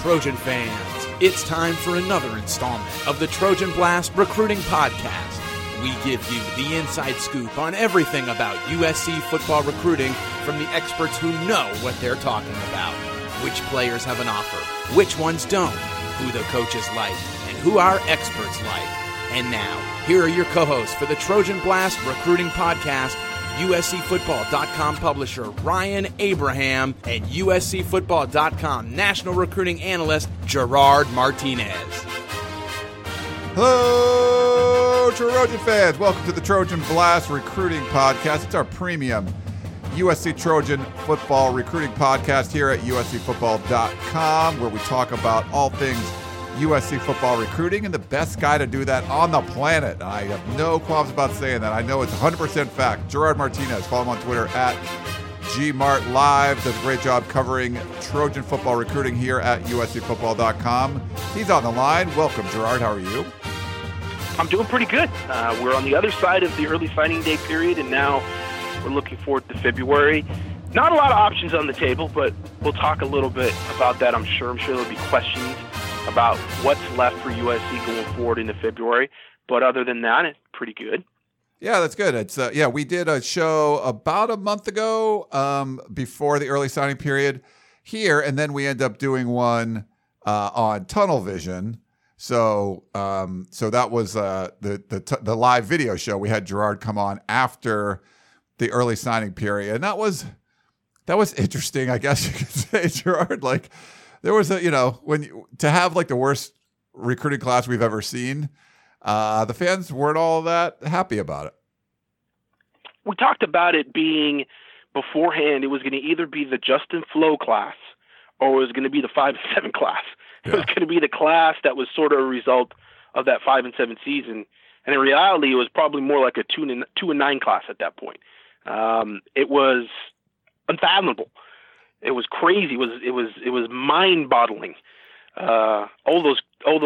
Trojan fans, it's time for another installment of the Trojan Blast Recruiting Podcast. We give you the inside scoop on everything about USC football recruiting from the experts who know what they're talking about. Which players have an offer, which ones don't, who the coaches like, and who our experts like. And now, here are your co-hosts for the Trojan Blast Recruiting Podcast, USCFootball.com publisher Ryan Abraham and USCFootball.com national recruiting analyst Gerard Martinez. Hello, Trojan fans. Welcome to the Trojan Blast Recruiting Podcast. It's our premium USC Trojan football recruiting podcast here at USCFootball.com, where we talk about all things USC football recruiting, and the best guy to do that on the planet. I have no qualms about saying that. I know it's 100% fact. Gerard Martinez. Follow him on Twitter at GMartLive. Does a great job covering Trojan football recruiting here at USCFootball.com. He's on the line. Welcome, Gerard. How are you? I'm doing pretty good. We're on the other side of the early signing day period, and now we're looking forward to February. Not a lot of options on the table, but we'll talk a little bit about that, I'm sure. There'll be questions about what's left for USC going forward into February. But other than that, it's pretty good. Yeah, that's good. It's we did a show about a month ago before the early signing period here, and then we end up doing one on Tunnel Vision. So that was the live video show. We had Gerard come on after the early signing period, and that was interesting, I guess you could say, Gerard. Like, there was to have like the worst recruiting class we've ever seen. The fans weren't all that happy about it. We talked about it being beforehand. It was going to either be the Justin Flo class or it was going to be the 5-7 class. It was going to be the class that was sort of a result of that 5-7 season. And in reality, it was probably more like a 2-9 class at that point. It was unfathomable. It was crazy. It was mind-boggling. All those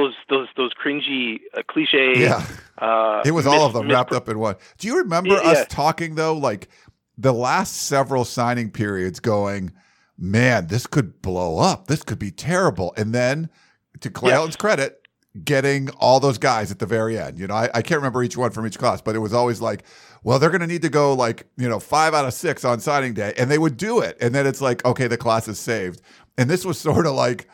cringy cliche. Yeah, it was all of them wrapped up in one. Do you remember us talking though, like the last several signing periods, going, man, this could blow up. This could be terrible. And then, to Clay Helton's credit, getting all those guys at the very end. I can't remember each one from each class, but it was always like, well, they're going to need to go 5 out of 6 on signing day, and they would do it. And then it's like, okay, the class is saved. And this was sort of like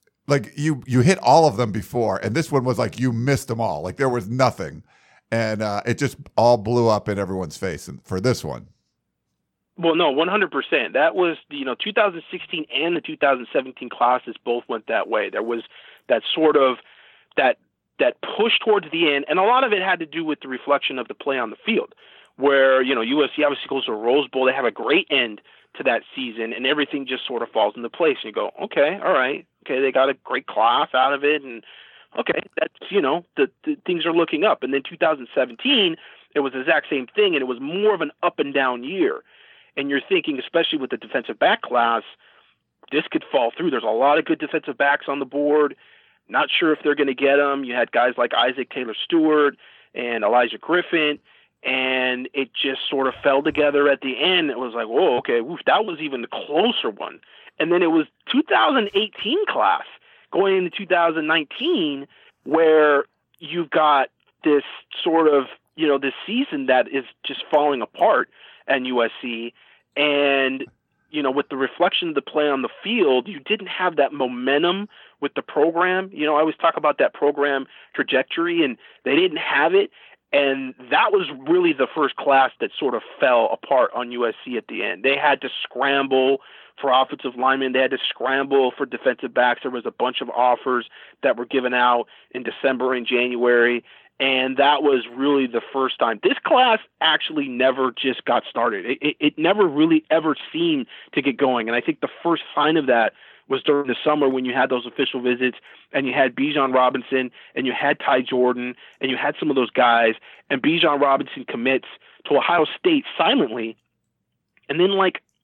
you hit all of them before, and this one was like you missed them all. Like there was nothing, and it just all blew up in everyone's face. And for this one, well, no, 100%. That was 2016 and the 2017 classes both went that way. There was that sort of that push towards the end, and a lot of it had to do with the reflection of the play on the field, where USC obviously goes to a Rose Bowl. They have a great end to that season, and everything just sort of falls into place. And you go, okay, all right, okay, they got a great class out of it, and okay, that's the things are looking up. And then 2017, it was the exact same thing, and it was more of an up and down year. And you're thinking, especially with the defensive back class, this could fall through. There's a lot of good defensive backs on the board. Not sure if they're going to get them. You had guys like Isaac Taylor-Stewart and Elijah Griffin, and it just sort of fell together at the end. It was like, whoa, okay, that was even the closer one. And then it was 2018 class going into 2019 where you've got this sort of, this season that is just falling apart at USC. And, with the reflection of the play on the field, you didn't have that momentum with the program. I always talk about that program trajectory, and they didn't have it. And that was really the first class that sort of fell apart on USC at the end. They had to scramble for offensive linemen. They had to scramble for defensive backs. There was a bunch of offers that were given out in December and January. And that was really the first time. This class actually never just got started. It never really ever seemed to get going. And I think the first sign of that was during the summer when you had those official visits and you had Bijan Robinson and you had Ty Jordan and you had some of those guys, and Bijan Robinson commits to Ohio State silently. And then like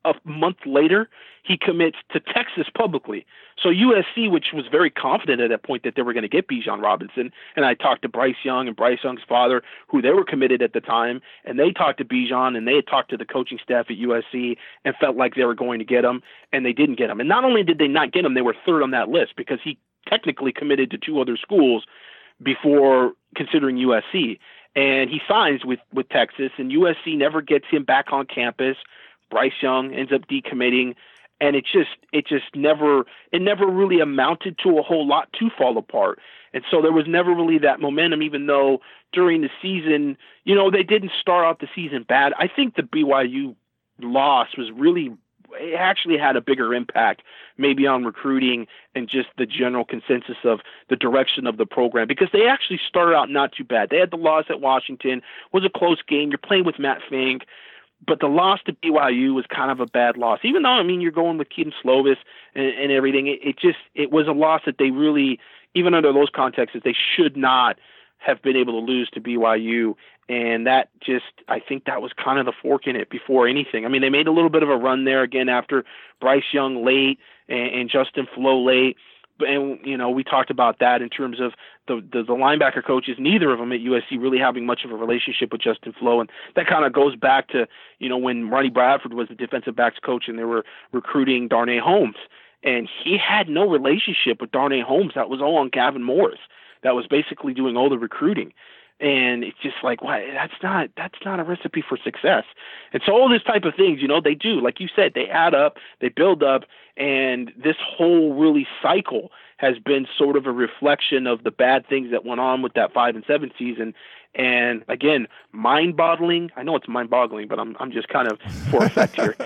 a month later, he commits to Texas publicly. So USC, which was very confident at that point that they were going to get Bijan Robinson, and I talked to Bryce Young and Bryce Young's father, who they were committed at the time, and they talked to Bijan, and they had talked to the coaching staff at USC and felt like they were going to get him, and they didn't get him. And not only did they not get him, they were third on that list because he technically committed to 2 other schools before considering USC. And he signs with Texas, and USC never gets him back on campus. Bryce Young ends up decommitting, and it never really amounted to a whole lot to fall apart. And so there was never really that momentum, even though during the season, they didn't start out the season bad. I think the BYU loss was really, it actually had a bigger impact maybe on recruiting and just the general consensus of the direction of the program, because they actually started out not too bad. They had the loss at Washington, was a close game. You're playing with Matt Fink, but the loss to BYU was kind of a bad loss, even though, you're going with Keaton Slovis and everything. It was a loss that they really, even under those contexts, they should not have been able to lose to BYU. And that I think that was kind of the fork in it before anything. They made a little bit of a run there again after Bryce Young late and Justin Flo late. And, we talked about that in terms of the linebacker coaches, neither of them at USC really having much of a relationship with Justin Flo. And that kind of goes back to, when Ronnie Bradford was the defensive backs coach and they were recruiting Darnay Holmes. And he had no relationship with Darnay Holmes. That was all on Gavin Morris. That was basically doing all the recruiting. And it's just like, why? That's not a recipe for success. And so all this type of things, they do, like you said, they add up, they build up, and this whole really cycle has been sort of a reflection of the bad things that went on with that 5-7 season. And again, mind-boggling. I know it's mind-boggling, but I'm just kind of for effect here.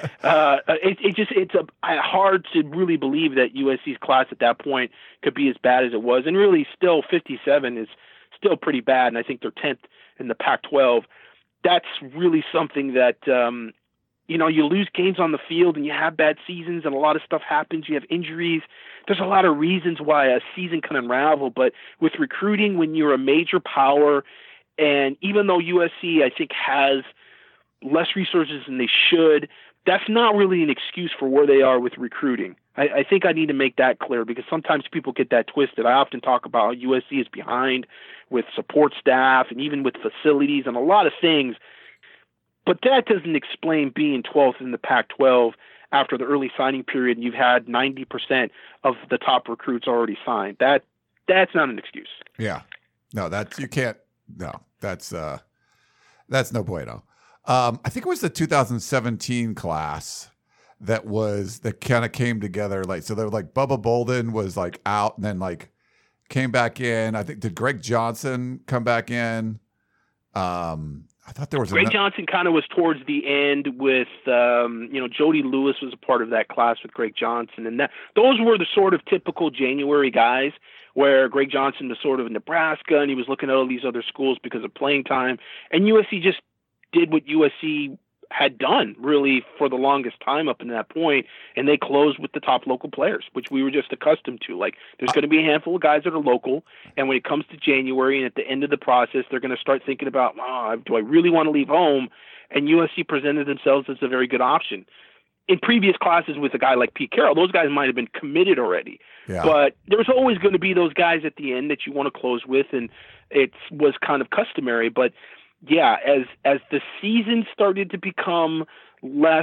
It's hard to really believe that USC's class at that point could be as bad as it was, and really still 57 is still pretty bad, and I think they're 10th in the Pac-12. That's really something that, you lose games on the field and you have bad seasons and a lot of stuff happens. You have injuries. There's a lot of reasons why a season can unravel, but with recruiting, when you're a major power, and even though USC, I think, has less resources than they should, that's not really an excuse for where they are with recruiting. I think I need to make that clear, because sometimes people get that twisted. I often talk about how USC is behind with support staff and even with facilities and a lot of things, but that doesn't explain being 12th in the Pac-12 after the early signing period and you've had 90% of the top recruits already signed. That's not an excuse. Yeah. No, that's no bueno. I think it was the 2017 class that kind of came together. So they were like, Bubba Bolden was like out and then like came back in. I think, did Greg Johnson come back in? I thought there was Greg Johnson kind of was towards the end with, Jody Lewis was a part of that class with Greg Johnson. And those were the sort of typical January guys where Greg Johnson was sort of in Nebraska and he was looking at all these other schools because of playing time. And USC just did what USC had done really for the longest time up to that point, and they closed with the top local players, which we were just accustomed to. Like, there's going to be a handful of guys that are local, and when it comes to January and at the end of the process, they're going to start thinking about, do I really want to leave home? And USC presented themselves as a very good option. In previous classes with a guy like Pete Carroll, those guys might have been committed already. Yeah. But there's always going to be those guys at the end that you want to close with, and it was kind of customary. But yeah, as the season started to become less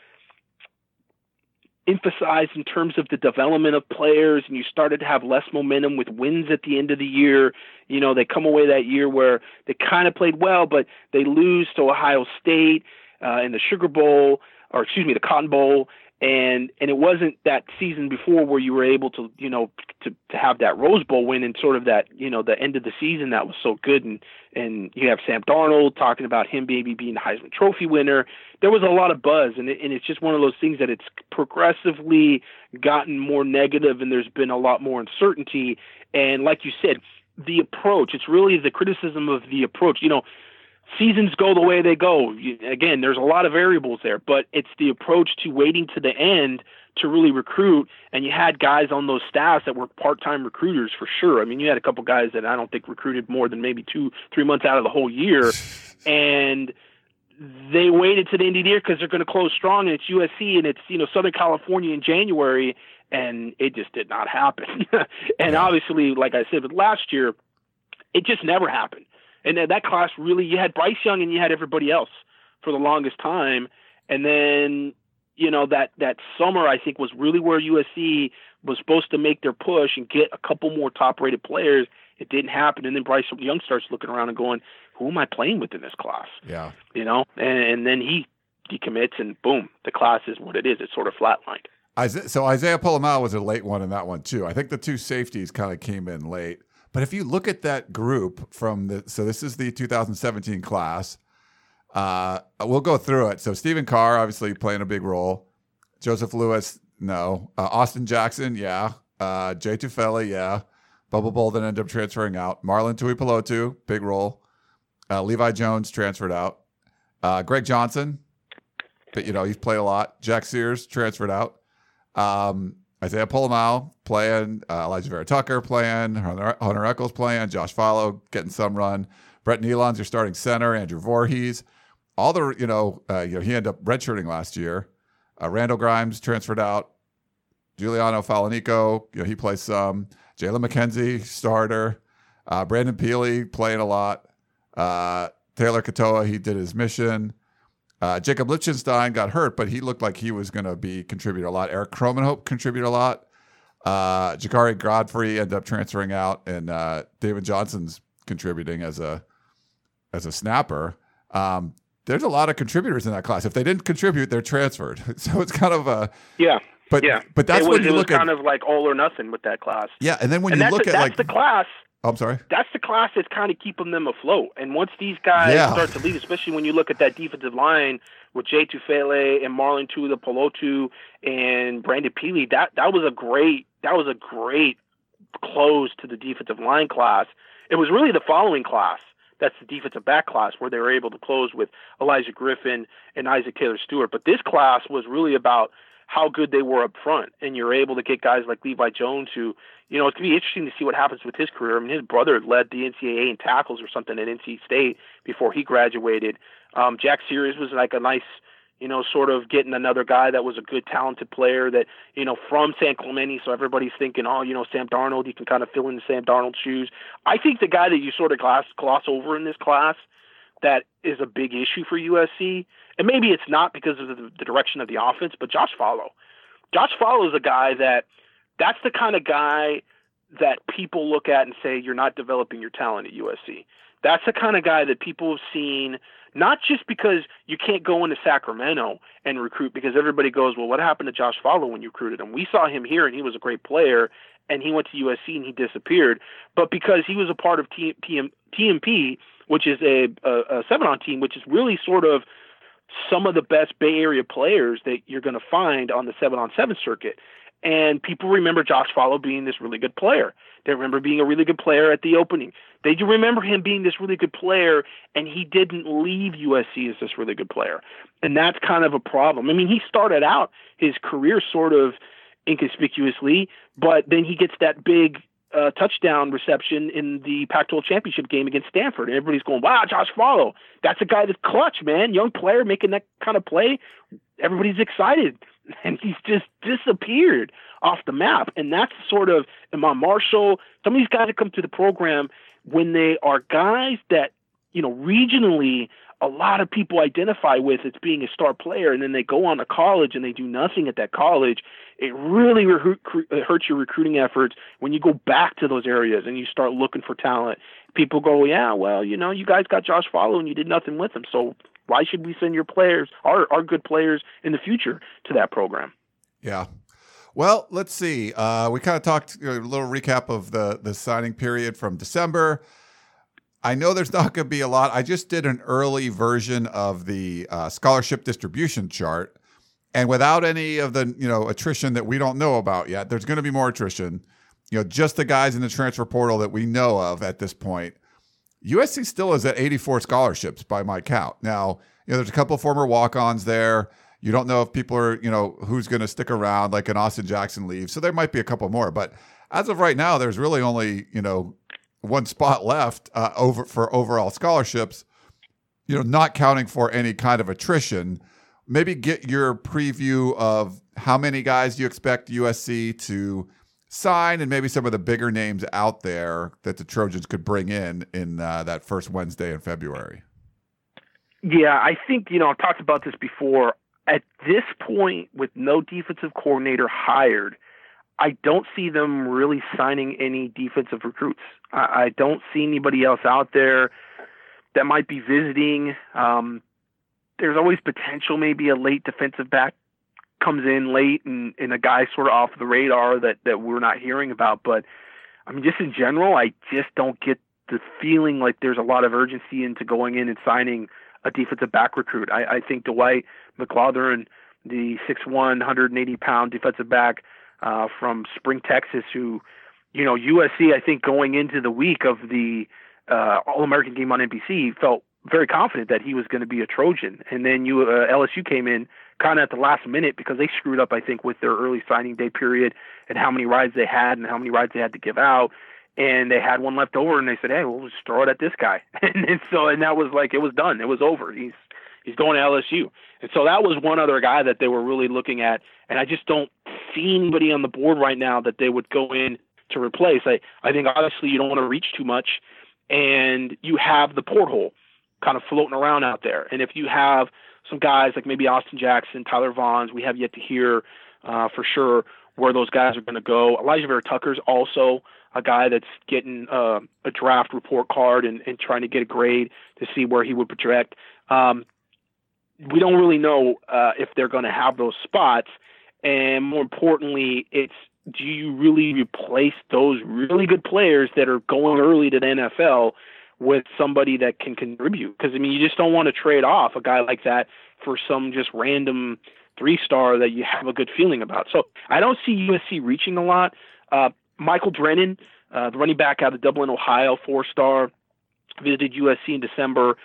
emphasized in terms of the development of players, and you started to have less momentum with wins at the end of the year, they come away that year where they kind of played well, but they lose to Ohio State in the the Cotton Bowl. And it wasn't that season before where you were able to have that Rose Bowl win and sort of that, the end of the season that was so good. And you have Sam Darnold talking about him maybe being the Heisman Trophy winner. There was a lot of buzz, and it's just one of those things that it's progressively gotten more negative, and there's been a lot more uncertainty. And like you said, the approach, it's really the criticism of the approach. Seasons go the way they go. Again, there's a lot of variables there, but it's the approach to waiting to the end to really recruit. And you had guys on those staffs that were part-time recruiters for sure. I mean, you had a couple guys that I don't think recruited more than maybe 2-3 months out of the whole year. And they waited to the end of the year because they're going to close strong, and it's USC, and it's Southern California in January, and it just did not happen. And obviously, like I said, but last year, it just never happened. And then that class really, you had Bryce Young and you had everybody else for the longest time. And then, that summer, I think, was really where USC was supposed to make their push and get a couple more top-rated players. It didn't happen. And then Bryce Young starts looking around and going, who am I playing with in this class? Yeah. And then he decommits, and boom, the class is what it is. It's sort of flatlined. So Isaiah Polamalu was a late one in that one, too. I think the two safeties kind of came in late. But if you look at that group so this is the 2017 class. We'll go through it. So Stephen Carr, obviously playing a big role. Joseph Lewis, no. Austin Jackson, yeah. Jay Tufele, yeah. Bubba Bolden ended up transferring out. Marlon Tuipulotu, big role. Levi Jones transferred out. Greg Johnson, but he's played a lot. Jack Sears transferred out. Isaiah Polamalu playing. Elijah Vera Tucker playing. Hunter Echols playing. Josh Fallow getting some run. Brett Nealon's your starting center. Andrew Voorhees. All the he ended up redshirting last year. Randall Grimes transferred out. Giuliano Falanico, he plays some. Jalen McKenzie, starter. Brandon Peely playing a lot. Taylor Katoa, he did his mission. Jacob Lichtenstein got hurt, but he looked like he was going to be contributing a lot. Eric Cromenhope contributed a lot. Jakari Godfrey ended up transferring out, and David Johnson's contributing as a snapper. There's a lot of contributors in that class. If they didn't contribute, they're transferred. So it's kind of a But that's when you look at kind of like all or nothing with that class. Yeah, and then when you look at that's the class. Oh, I'm sorry. That's the class that's kind of keeping them afloat. And once these guys start to leave, especially when you look at that defensive line with Jay Tufele and Marlon Tuipulotu and Brandon Peely, that was a great close to the defensive line class. It was really the following class. That's the defensive back class where they were able to close with Elijah Griffin and Isaac Taylor Stewart. But this class was really about how good they were up front. And you're able to get guys like Levi Jones who, it's going to be interesting to see what happens with his career. I mean, his brother led the NCAA in tackles or something at NC State before he graduated. Jack Sears was like a nice, sort of getting another guy that was a good, talented player that, from San Clemente. So everybody's thinking, Sam Darnold, you can kind of fill in Sam Darnold's shoes. I think the guy that you sort of gloss over in this class that is a big issue for USC, and maybe it's not because of the direction of the offense, but Josh Fallow. Josh Fallow is a guy that's the kind of guy that people look at and say, you're not developing your talent at USC. That's the kind of guy that people have seen, not just because you can't go into Sacramento and recruit, because everybody goes, well, what happened to Josh Fallow when you recruited him? We saw him here, and he was a great player, and he went to USC, and he disappeared. But because he was a part of TMP, which is a 7-on team, which is really sort of some of the best Bay Area players that you're going to find on the 7-on-7 circuit. And people remember Josh Fallow being this really good player. They remember being a really good player at the opening. They do remember him being this really good player, and he didn't leave USC as this really good player. And that's kind of a problem. I mean, he started out his career sort of inconspicuously, but then he gets that big touchdown reception in the Pac-12 championship game against Stanford. And everybody's going, wow, Josh Fallow. That's a guy that's clutch, man. Young player making that kind of play. Everybody's excited. And he's just disappeared off the map. And that's sort of Iman Marshall. Some of these guys that come to the program, when they are guys that, regionally a lot of people identify with as being a star player, and then they go on to college and they do nothing at that college, it really hurts your recruiting efforts when you go back to those areas and you start looking for talent. People go, yeah, well, you guys got Josh Fallow and you did nothing with him, so why should we send your players, our good players in the future, to that program? Yeah. Well, let's see. We kind of talked a little recap of the signing period from December. I know there's not going to be a lot. I just did an early version of the scholarship distribution chart, and without any of the attrition that we don't know about yet, there's going to be more attrition. Just the guys in the transfer portal that we know of at this point. USC still is at 84 scholarships by my count. Now, there's a couple of former walk-ons there. You don't know if people are, who's going to stick around, like an Austin Jackson leaves. So there might be a couple more. But as of right now, there's really only, one spot left for overall scholarships. not counting for any kind of attrition, maybe get your preview of how many guys you expect USC to sign and maybe some of the bigger names out there that the Trojans could bring in that first Wednesday in February. Yeah, I think, I've talked about this before. At this point, with no defensive coordinator hired, I don't see them really signing any defensive recruits. I don't see anybody else out there that might be visiting. There's always potential maybe a late defensive back comes in late and a guy sort of off the radar that we're not hearing about. But, I mean, just in general, I just don't get the feeling like there's a lot of urgency into going in and signing a defensive back recruit. I think Dwight McLaughlin, the 6'1", 180-pound defensive back from Spring, Texas, who, USC, I think going into the week of the All-American game on NBC, felt very confident that he was going to be a Trojan. And then LSU came in kind of at the last minute because they screwed up, I think, with their early signing day period and how many rides they had and how many rides they had to give out. And they had one left over, and they said, "Hey, we'll just throw it at this guy." and that was like, it was done. It was over. He's going to LSU. And so that was one other guy that they were really looking at. And I just don't see anybody on the board right now that they would go in to replace. I think obviously you don't want to reach too much, and you have the porthole kind of floating around out there. And if you have some guys like maybe Austin Jackson, Tyler Vaughns, we have yet to hear for sure where those guys are going to go. Elijah Vera Tucker's also a guy that's getting a draft report card and trying to get a grade to see where he would project. We don't really know if they're going to have those spots. And more importantly, do you really replace those really good players that are going early to the NFL with somebody that can contribute? Because, I mean, you just don't want to trade off a guy like that for some just random 3-star that you have a good feeling about. So I don't see USC reaching a lot. Michael Drennan, the running back out of Dublin, Ohio, 4-star, visited USC in December.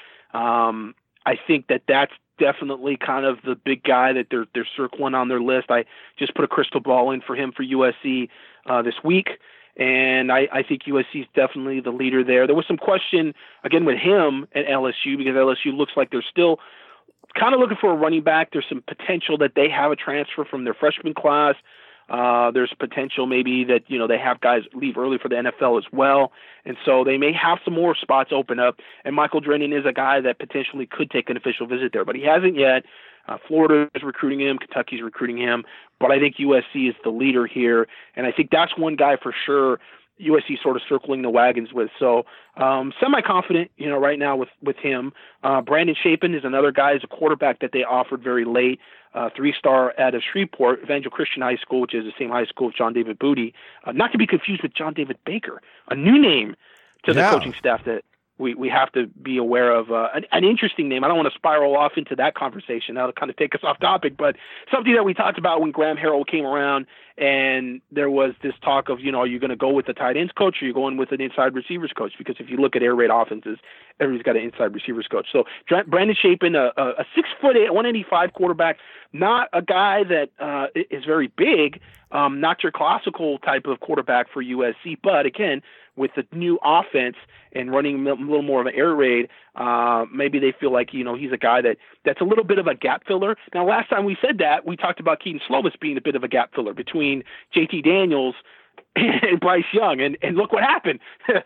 I think that's definitely kind of the big guy that they're circling on their list. I just put a crystal ball in for him for USC this week, and I think USC is definitely the leader there. There was some question, again, with him at LSU because LSU looks like they're still kind of looking for a running back. There's some potential that they have a transfer from their freshman class. There's potential maybe that, they have guys leave early for the NFL as well. And so they may have some more spots open up. And Michael Drennan is a guy that potentially could take an official visit there, but he hasn't yet. Florida is recruiting him. Kentucky's recruiting him. But I think USC is the leader here. And I think that's one guy for sure USC sort of circling the wagons with. So semi-confident, right now with him. Brandon Chapin is another guy as a quarterback that they offered very late. 3-star out of Shreveport, Evangel Christian High School, which is the same high school of John David Booty. Not to be confused with John David Baker, a new name to the coaching staff that we have to be aware of. An interesting name. I don't want to spiral off into that conversation. That'll kind of take us off topic, but something that we talked about when Graham Harrell came around and there was this talk of, are you going to go with the tight ends coach or are you going with an inside receivers coach? Because if you look at air raid offenses, everybody's got an inside receivers coach. So Brandon Chapin, a 6'8", 185 quarterback, not a guy that is very big, not your classical type of quarterback for USC, but again, with the new offense and running a little more of an air raid, maybe they feel like, he's a guy that's a little bit of a gap filler. Now, last time we said that, we talked about Keaton Slovis being a bit of a gap filler between JT Daniels and Bryce Young. And look what happened.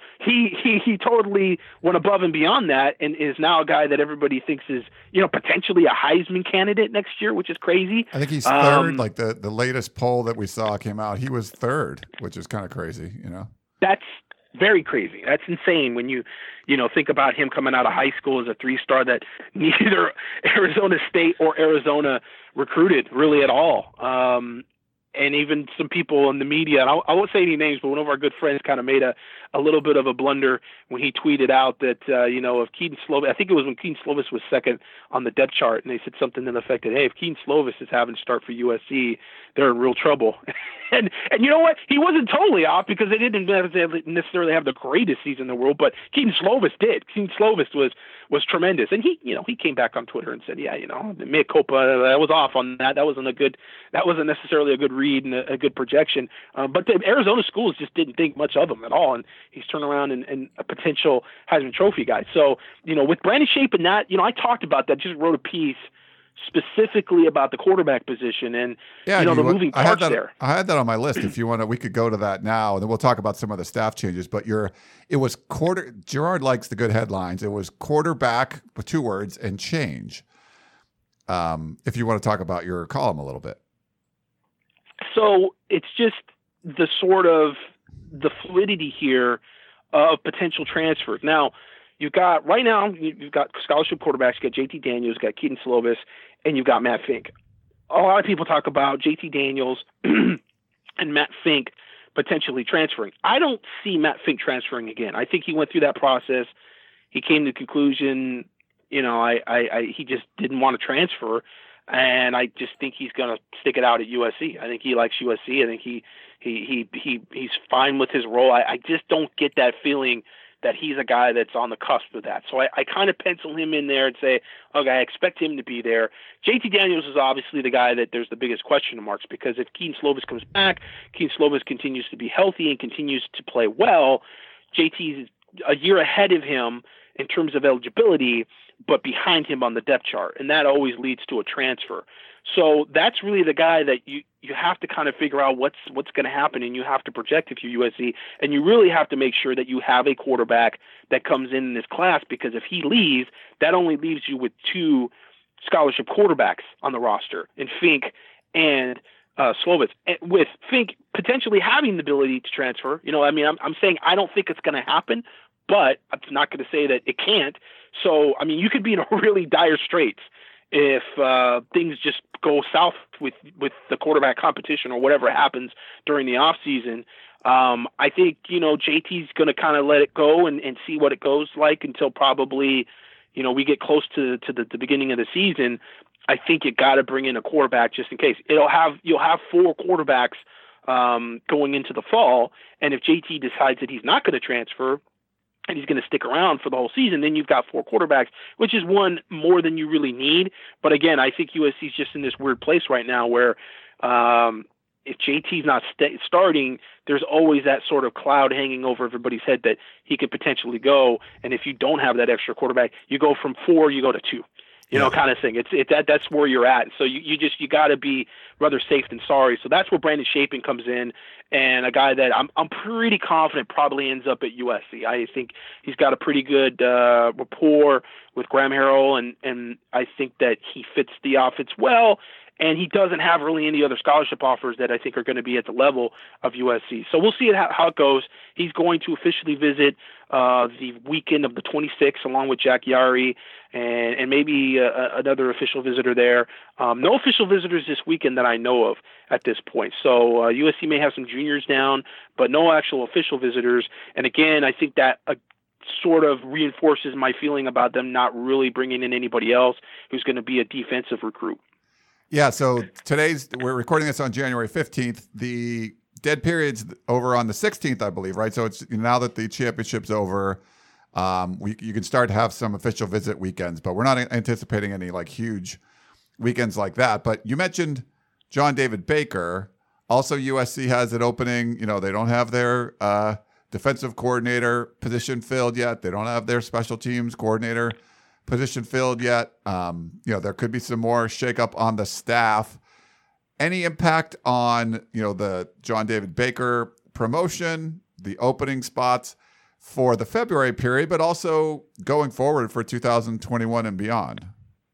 He totally went above and beyond that and is now a guy that everybody thinks is, potentially a Heisman candidate next year, which is crazy. I think he's third. Like the latest poll that we saw came out, he was third, which is kind of crazy, That's very crazy. That's insane when you think about him coming out of high school as a 3-star that neither Arizona State or Arizona recruited really at all. And even some people in the media, and I won't say any names, but one of our good friends kind of made a little bit of a blunder when he tweeted out that, if Keaton Slovis, I think it was when Keaton Slovis was second on the depth chart, and they said something to the effect that, hey, if Keaton Slovis is having to start for USC, they're in real trouble. and you know what? He wasn't totally off because they didn't necessarily have the greatest season in the world, but Keaton Slovis did. Keaton Slovis was tremendous. And he came back on Twitter and said, yeah, mea culpa, I was off on that. That wasn't necessarily a good read read and a good projection. But the Arizona schools just didn't think much of him at all, and he's turned around and a potential Heisman Trophy guy. So, with Brandon Shapen, that, I talked about that, just wrote a piece specifically about the quarterback position and the moving parts there. I had that on my list. If you want to, we could go to that now, and then we'll talk about some of the staff changes. But Gerard likes the good headlines. It was quarterback with 2 words and change. If you want to talk about your column a little bit. So it's just the sort of the fluidity here of potential transfers. Now, you've got scholarship quarterbacks. You've got JT Daniels, you've got Keaton Slovis, and you've got Matt Fink. A lot of people talk about JT Daniels and Matt Fink potentially transferring. I don't see Matt Fink transferring again. I think he went through that process. He came to the conclusion, he just didn't want to transfer. And I just think he's going to stick it out at USC. I think he likes USC. I think he's fine with his role. I just don't get that feeling that he's a guy that's on the cusp of that. So I kind of pencil him in there and say, okay, I expect him to be there. JT Daniels is obviously the guy that there's the biggest question marks, because if Keaton Slovis comes back, Keaton Slovis continues to be healthy and continues to play well, JT's a year ahead of him in terms of eligibility, but behind him on the depth chart. And that always leads to a transfer. So that's really the guy that you have to kind of figure out what's going to happen, and you have to project if you're USC, and you really have to make sure that you have a quarterback that comes in this class, because if he leaves, that only leaves you with 2 scholarship quarterbacks on the roster, in Fink and Slovis. And with Fink potentially having the ability to transfer, I'm saying I don't think it's going to happen, but I'm not going to say that it can't. So, you could be in a really dire straits if things just go south with the quarterback competition or whatever happens during the offseason. I think, JT's going to kind of let it go and see what it goes like until probably, we get close to the beginning of the season. I think you got to bring in a quarterback just in case. You'll have 4 quarterbacks going into the fall, and if JT decides that he's not going to transfer and he's going to stick around for the whole season, then you've got 4 quarterbacks, which is one more than you really need. But again, I think USC's just in this weird place right now where if JT's not starting, there's always that sort of cloud hanging over everybody's head that he could potentially go. And if you don't have that extra quarterback, you go from 4, you go to 2. Kind of thing. That's where you're at. So you got to be rather safe than sorry. So that's where Brandon Shapen comes in, and a guy that I'm pretty confident probably ends up at USC. I think he's got a pretty good rapport with Graham Harrell, and I think that he fits the offense well. And he doesn't have really any other scholarship offers that I think are going to be at the level of USC. So we'll see how it goes. He's going to officially visit the weekend of the 26th along with Jack Yari and maybe another official visitor there. No official visitors this weekend that I know of at this point. So USC may have some juniors down, but no actual official visitors. And again, I think that sort of reinforces my feeling about them not really bringing in anybody else who's going to be a defensive recruit. Yeah, so we're recording this on January 15th. The dead period's over on the 16th, I believe, right? So it's now that the championship's over, you can start to have some official visit weekends, but we're not anticipating any huge weekends like that. But you mentioned John David Baker. Also, USC has an opening. They don't have their defensive coordinator position filled yet. They don't have their special teams coordinator position filled yet. There could be some more shakeup on the staff. Any impact on, the John David Baker promotion, the opening spots for the February period, but also going forward for 2021 and beyond?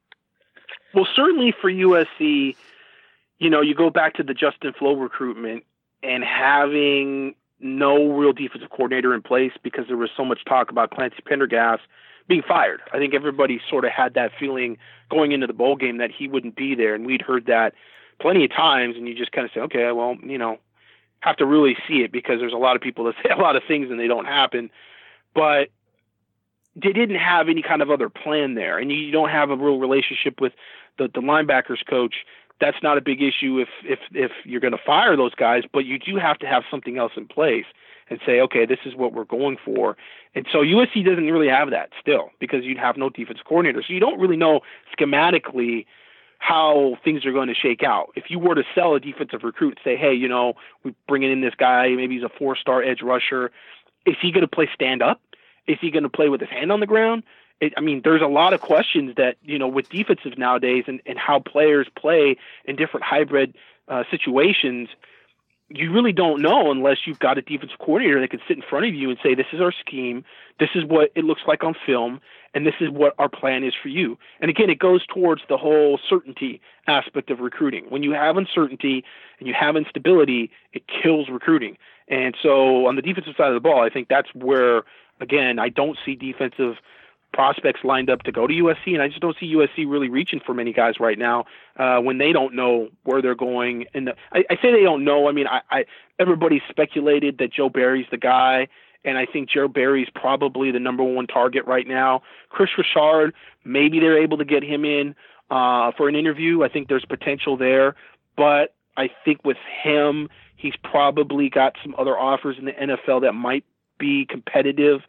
Well, certainly for USC, you go back to the Justin Flo recruitment and having no real defensive coordinator in place because there was so much talk about Clancy Pendergast being fired. I think everybody sort of had that feeling going into the bowl game that he wouldn't be there. And we'd heard that plenty of times, and you just kind of say, okay, well, have to really see it because there's a lot of people that say a lot of things and they don't happen. But they didn't have any kind of other plan there. And you don't have a real relationship with the linebackers coach. That's not a big issue if you're going to fire those guys, but you do have to have something else in place and say, okay, this is what we're going for. And so USC doesn't really have that still because you'd have no defensive coordinator. So you don't really know schematically how things are going to shake out. If you were to sell a defensive recruit, say, hey, we're bringing in this guy, maybe he's a 4-star edge rusher. Is he going to play stand up? Is he going to play with his hand on the ground? There's a lot of questions that, with defensive nowadays and how players play in different hybrid situations. You really don't know unless you've got a defensive coordinator that can sit in front of you and say, this is our scheme, this is what it looks like on film, and this is what our plan is for you. And again, it goes towards the whole certainty aspect of recruiting. When you have uncertainty and you have instability, it kills recruiting. And so on the defensive side of the ball, I think that's where, again, I don't see defensive prospects lined up to go to USC, and I just don't see USC really reaching for many guys right now when they don't know where they're going. And I say they don't know. Everybody speculated that Joe Barry's the guy, and I think Joe Barry's probably the number one target right now. Chris Richard, maybe they're able to get him in for an interview. I think there's potential there, but I think with him, he's probably got some other offers in the NFL that might be competitive.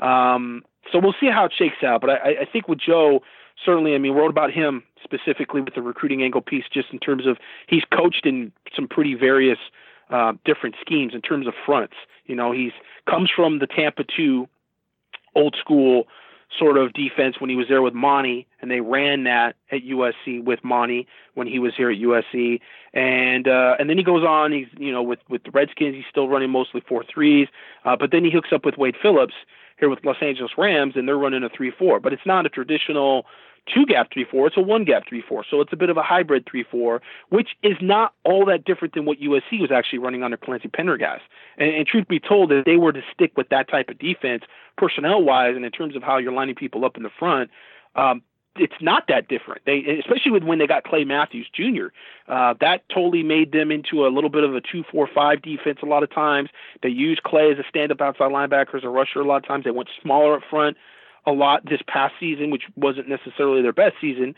So we'll see how it shakes out. But I think with Joe, certainly, wrote about him specifically with the recruiting angle piece, just in terms of he's coached in some pretty various different schemes in terms of fronts. He's comes from the Tampa 2 old school sort of defense when he was there with Monty, and they ran that at USC with Monty when he was here at USC. And then he goes on, he's, with the Redskins, he's still running mostly 4-3s, but then he hooks up with Wade Phillips here with Los Angeles Rams, and they're running a 3-4, but it's not a traditional 2-gap 3-4, it's a 1-gap 3-4. So it's a bit of a hybrid 3-4, which is not all that different than what USC was actually running under Clancy Pendergast. And truth be told, if they were to stick with that type of defense, personnel-wise, and in terms of how you're lining people up in the front, it's not that different. Especially when they got Clay Matthews Jr., that totally made them into a little bit of a 2-4-5 defense a lot of times. They used Clay as a stand-up outside linebacker, as a rusher a lot of times. They went smaller up front a lot this past season, which wasn't necessarily their best season.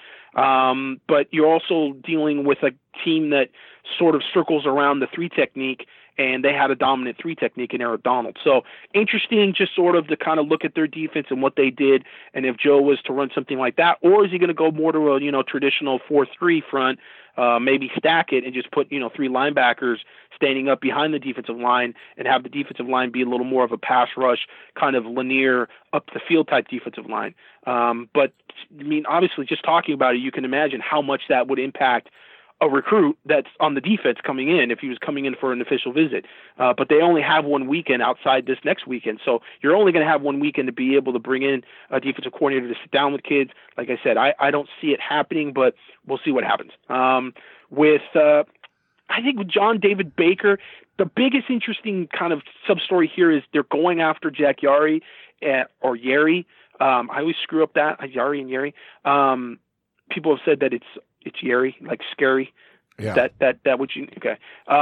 But you're also dealing with a team that sort of circles around the 3 technique, and they had a dominant 3 technique in Aaron Donald. So interesting just sort of to kind of look at their defense and what they did, and if Joe was to run something like that, or is he going to go more to a traditional 4-3 front, maybe stack it and just put 3 linebackers standing up behind the defensive line and have the defensive line be a little more of a pass rush, kind of linear up the field type defensive line. But obviously just talking about it, you can imagine how much that would impact a recruit that's on the defense coming in if he was coming in for an official visit. But they only have one weekend outside this next weekend. So you're only going to have one weekend to be able to bring in a defensive coordinator to sit down with kids. Like I said, I don't see it happening, but we'll see what happens. I think with John David Baker, the biggest interesting kind of sub-story here is they're going after Jack Yari or Yeri. I always screw up that, Yari and Yeri. People have said that it's Yeri, like scary. Yeah. That would you okay?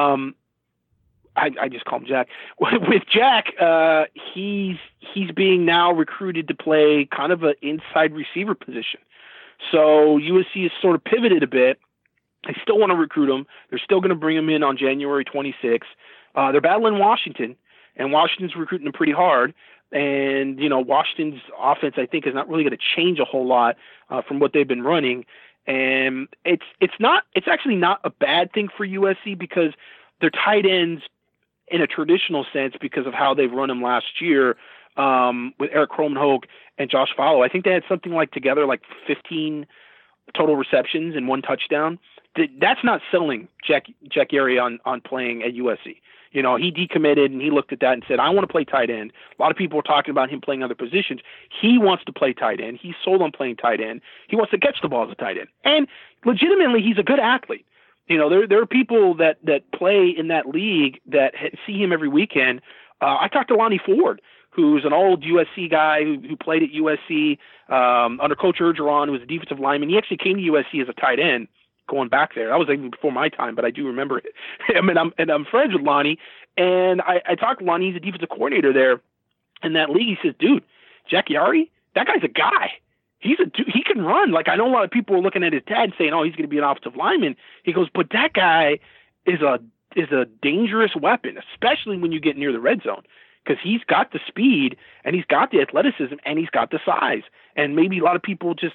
I just call him Jack. With Jack, he's being now recruited to play kind of an inside receiver position. So USC has sort of pivoted a bit. They still want to recruit him. They're still going to bring him in on January 26th. They're battling Washington, and Washington's recruiting him pretty hard. And Washington's offense, I think, is not really going to change a whole lot from what they've been running. And it's actually not a bad thing for USC because their tight ends, in a traditional sense, because of how they've run them last year with Eric Kromenhoek and Josh Fallow, I think they had something like together like 15 total receptions and 1 touchdown. That's not selling Jack Yeri on playing at USC. He decommitted and he looked at that and said, I want to play tight end. A lot of people were talking about him playing other positions. He wants to play tight end. He's sold on playing tight end. He wants to catch the ball as a tight end. And legitimately, he's a good athlete. There are people that play in that league that see him every weekend. I talked to Lonnie Ford, who's an old USC guy who played at USC under Coach Orgeron, who was a defensive lineman. He actually came to USC as a tight end. Going back there, that was even before my time, but I do remember it. I'm friends with Lonnie, and I talked to Lonnie. He's a defensive coordinator there in that league. He says, "Dude, Jack Yari, that guy's a guy. He can run. Like I know a lot of people are looking at his dad and saying, oh, he's going to be an offensive lineman. He goes, but that guy is a dangerous weapon, especially when you get near the red zone, because he's got the speed and he's got the athleticism and he's got the size. And maybe a lot of people just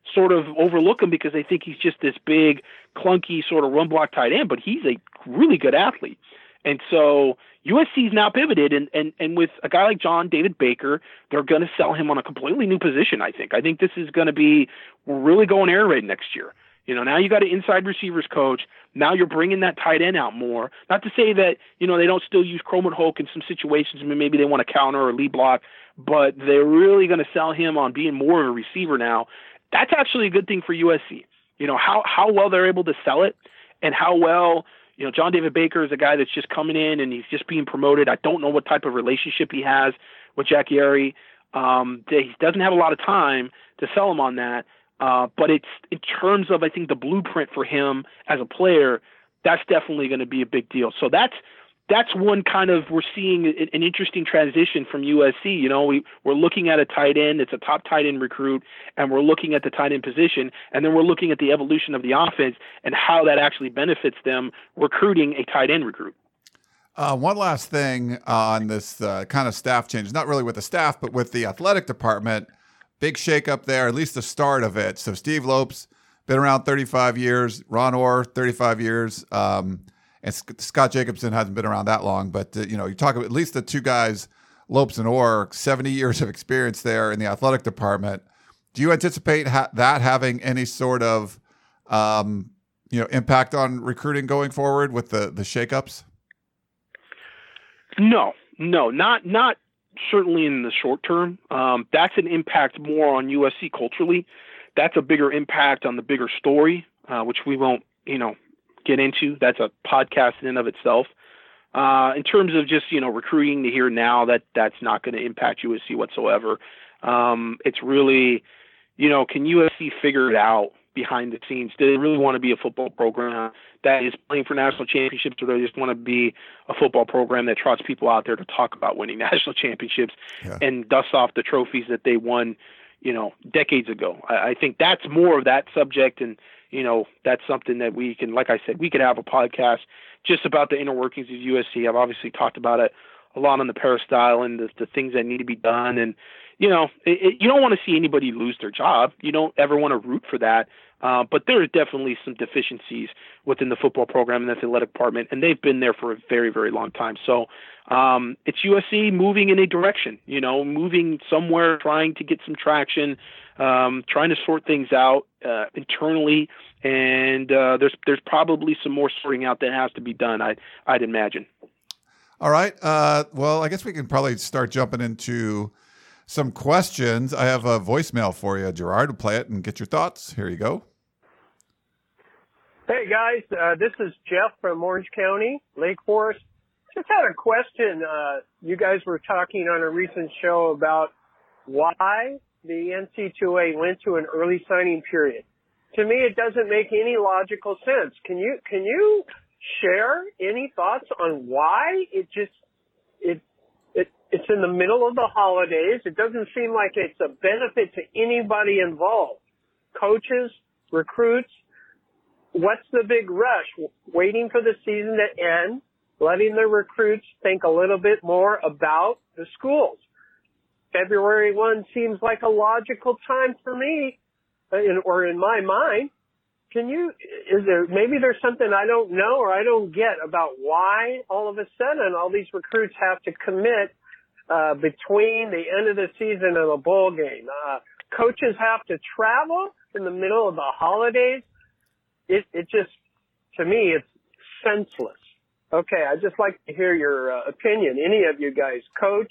sort of overlook him because they think he's just this big, clunky sort of run block tight end, but he's a really good athlete. And so USC's now pivoted, and with a guy like John David Baker, they're going to sell him on a completely new position, I think. I think this is going to be, we're really going air raid next year. Now you got an inside receivers coach. Now you're bringing that tight end out more. Not to say that, they don't still use Croman Hulk in some situations. I mean, maybe they want to counter or lead block, but they're really going to sell him on being more of a receiver now. That's actually a good thing for USC. How well they're able to sell it, and how well, John David Baker is a guy that's just coming in and he's just being promoted. I don't know what type of relationship he has with Jack Yeri. He doesn't have a lot of time to sell him on that. But it's, in terms of, I think, the blueprint for him as a player, that's definitely going to be a big deal. So that's one kind of, we're seeing an interesting transition from USC. We're looking at a tight end. It's a top tight end recruit, and we're looking at the tight end position, and then we're looking at the evolution of the offense and how that actually benefits them recruiting a tight end recruit. One last thing on this kind of staff change, not really with the staff, but with the athletic department. Big shakeup there, at least the start of it. So Steve Lopes, been around 35 years. Ron Orr, 35 years. And Scott Jacobson hasn't been around that long. But, you talk about at least the two guys, Lopes and Orr, 70 years of experience there in the athletic department. Do you anticipate that having any sort of, impact on recruiting going forward with the shakeups? No, not certainly in the short term. That's an impact more on USC culturally. That's a bigger impact on the bigger story, which we won't, get into. That's a podcast in and of itself. In terms of just, recruiting the here and now, that's not going to impact USC whatsoever. It's really, can USC figure it out behind the scenes? Do they really want to be a football program that is playing for national championships, or do they just want to be a football program that trots people out there to talk about winning national championships and dust off the trophies that they won, decades ago? I think that's more of that subject, and that's something that we can, like I said, we could have a podcast just about the inner workings of USC. I've obviously talked about it a lot on the peristyle and the things that need to be done, and you don't want to see anybody lose their job. You don't ever want to root for that. But there are definitely some deficiencies within the football program and the athletic department, and they've been there for a very, very long time. So it's USC moving in a direction, moving somewhere, trying to get some traction, trying to sort things out internally, and there's probably some more sorting out that has to be done, I'd imagine. All right. Well, I guess we can probably start jumping into some questions. I have a voicemail for you, Gerard. We'll play it and get your thoughts. Here you go. Hey, guys. This is Jeff from Orange County, Lake Forest. Just had a question. You guys were talking on a recent show about why the NC2A went to an early signing period. To me, it doesn't make any logical sense. Can you share any thoughts on why it's in the middle of the holidays? It doesn't seem like it's a benefit to anybody involved. Coaches, recruits, what's the big rush? Waiting for the season to end, letting the recruits think a little bit more about the schools. February 1 seems like a logical time for me, or in my mind. Maybe there's something I don't know or I don't get about why all of a sudden all these recruits have to commit between the end of the season and the bowl game. Coaches have to travel in the middle of the holidays. It just, to me, it's senseless. Okay, I'd just like to hear your opinion. Any of you guys, Coach,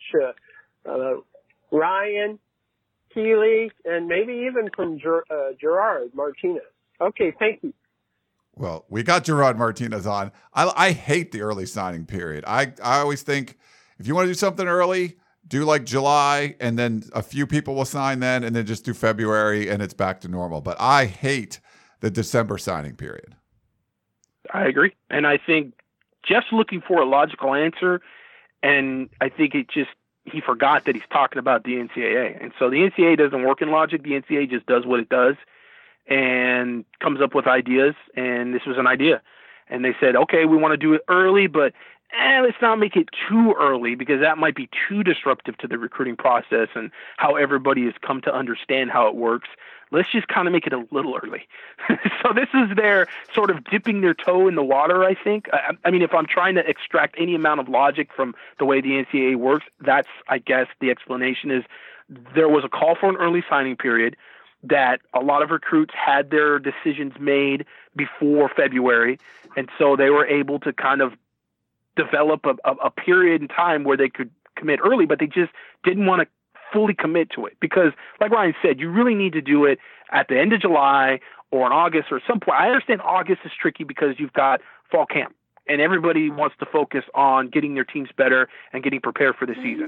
Ryan, Keeley, and maybe even from Gerard Martinez. Okay, thank you. Well, we got Gerard Martinez on. I hate the early signing period. I always think if you want to do something early, do like July, and then a few people will sign then, and then just do February, and it's back to normal. But I hate the December signing period. I agree. And I think Jeff's looking for a logical answer, and I think he forgot that he's talking about the NCAA. And so the NCAA doesn't work in logic. The NCAA just does what it does and comes up with ideas, and this was an idea. And they said, okay, we want to do it early, but let's not make it too early because that might be too disruptive to the recruiting process and how everybody has come to understand how it works. let's just kind of make it a little early. So this is their sort of dipping their toe in the water, I think. I mean, if I'm trying to extract any amount of logic from the way the NCAA works, that's, I guess, the explanation is there was a call for an early signing period that a lot of recruits had their decisions made before February. And so they were able to kind of develop a period in time where they could commit early, but they just didn't want to fully commit to it because, like Ryan said, you really need to do it at the end of July or in August or some point. I understand August is tricky because you've got fall camp and everybody wants to focus on getting their teams better and getting prepared for the season.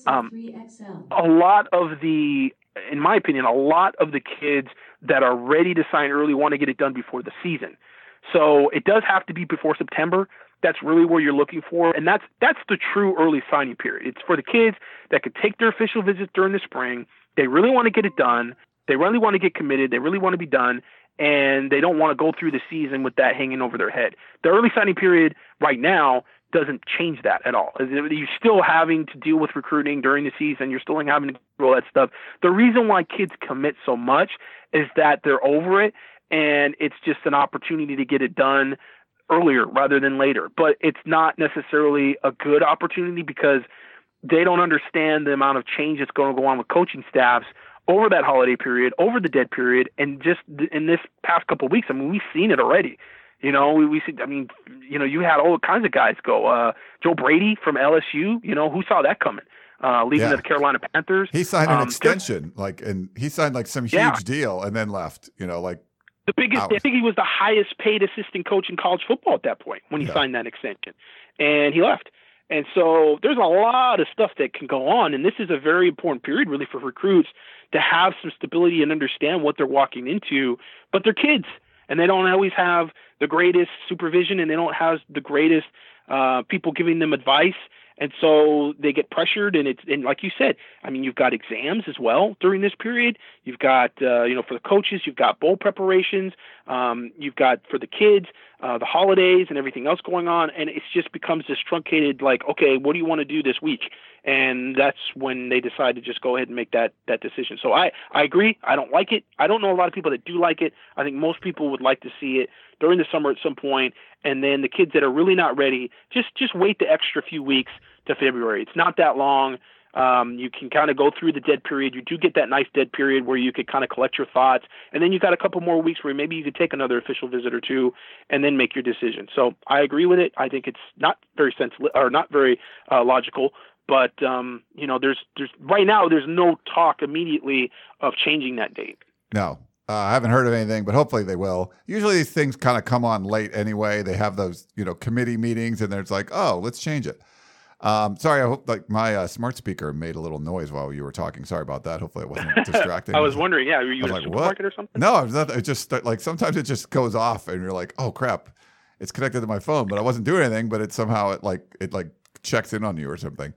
In my opinion, a lot of the kids that are ready to sign early want to get it done before the season. So it does have to be before September. That's really where you're looking for. And that's the true early signing period. It's for the kids that could take their official visits during the spring. They really want to get it done. They really want to get committed. They really want to be done. And they don't want to go through the season with that hanging over their head. The early signing period right now doesn't change that at all. You're still having to deal with recruiting during the season. You're still having to do all that stuff. The reason why kids commit so much is that they're over it, and it's just an opportunity to get it done earlier rather than later. But it's not necessarily a good opportunity because they don't understand the amount of change that's going to go on with coaching staffs over that holiday period, over the dead period, and just in this past couple of weeks. I mean, we've seen it already. You know, we see. I mean, you know, you had all kinds of guys go. Joe Brady from LSU. You know, who saw that coming? Leaving to the Carolina Panthers. He signed an extension, and he signed some huge deal, and then left. You know, the biggest. I think he was the highest paid assistant coach in college football at that point when he signed that extension, and he left. And so there's a lot of stuff that can go on, and this is a very important period, really, for recruits to have some stability and understand what they're walking into. But they're kids, and they don't always have the greatest supervision, and they don't have the greatest people giving them advice. And so they get pressured, and like you said, I mean, you've got exams as well during this period. You've got, for the coaches, you've got bowl preparations. You've got for the kids, the holidays and everything else going on. And it just becomes this truncated, like, okay, what do you want to do this week? And that's when they decide to just go ahead and make that decision. So I agree. I don't like it. I don't know a lot of people that do like it. I think most people would like to see it during the summer at some point. And then the kids that are really not ready, just wait the extra few weeks to February. It's not that long. You can kind of go through the dead period. You do get that nice dead period where you could kind of collect your thoughts. And then you've got a couple more weeks where maybe you could take another official visit or two and then make your decision. So I agree with it. I think it's not very sensible or not very logical. But, there's right now, there's no talk immediately of changing that date. No. I haven't heard of anything, but hopefully they will. Usually these things kind of come on late anyway. They have those, committee meetings, and there's like, oh, let's change it. Sorry, I hope my smart speaker made a little noise while you were talking. Sorry about that. Hopefully it wasn't distracting. I was wondering, were you in a supermarket or something? No, it was not. It just sometimes it just goes off, and you're like, oh crap, it's connected to my phone, but I wasn't doing anything. But it somehow it checks in on you or something.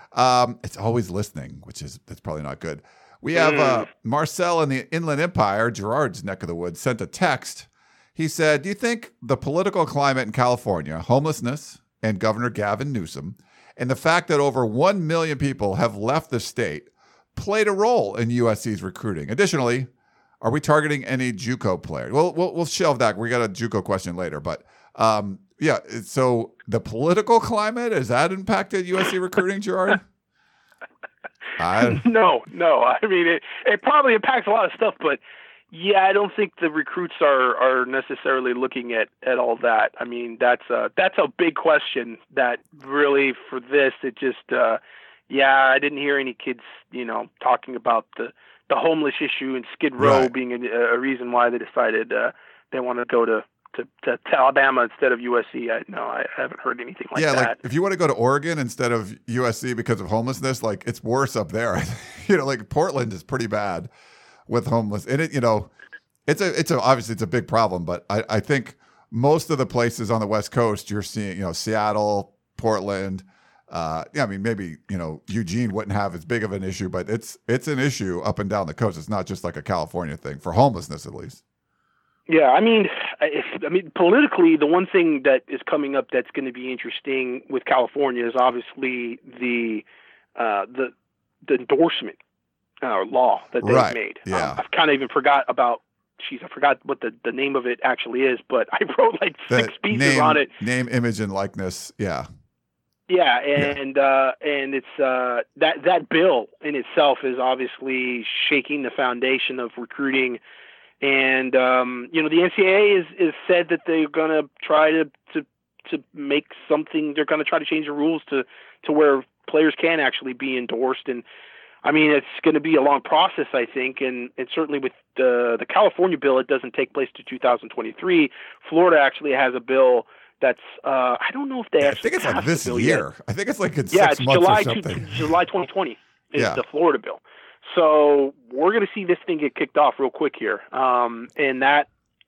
It's always listening, that's probably not good. We have Marcel in the Inland Empire, Gerard's neck of the woods, sent a text. He said, do you think the political climate in California, homelessness, and Governor Gavin Newsom, and the fact that over 1 million people have left the state played a role in USC's recruiting? Additionally, are we targeting any JUCO players? Well, we'll shelve that. We got a JUCO question later. But, so the political climate, has that impacted USC recruiting, Gerard? No. I mean, it probably impacts a lot of stuff, but I don't think the recruits are necessarily looking at all that. I mean, that's a big question that really for this, it just, I didn't hear any kids, talking about the homeless issue and Skid Row being a reason why they decided they want to go to Alabama instead of USC. I haven't heard anything like that. Like if you want to go to Oregon instead of USC because of homelessness, like it's worse up there. Like Portland is pretty bad with homeless. And it's obviously it's a big problem, but I think most of the places on the West Coast you're seeing, Seattle, Portland, maybe, Eugene wouldn't have as big of an issue, but it's an issue up and down the coast. It's not just like a California thing for homelessness, at least. Yeah, I mean, politically, the one thing that is coming up that's going to be interesting with California is obviously the endorsement law that they've made. Yeah. I've kind of even forgot about. I forgot what the name of it actually is, but I wrote like 6 pieces on it. Name, image, and likeness. Yeah. Yeah, and it's that bill in itself is obviously shaking the foundation of recruiting, and the NCAA is said that they're going to try to make something. They're going to try to change the rules to where players can actually be endorsed, and I mean it's going to be a long process, I think, and certainly with the California bill, it doesn't take place to 2023. Florida actually has a bill. That's I don't know if they actually. I think it's like this year. Yet. I think it's like in 6 months or something. July 2020 is the Florida bill. So we're going to see this thing get kicked off real quick here. And that,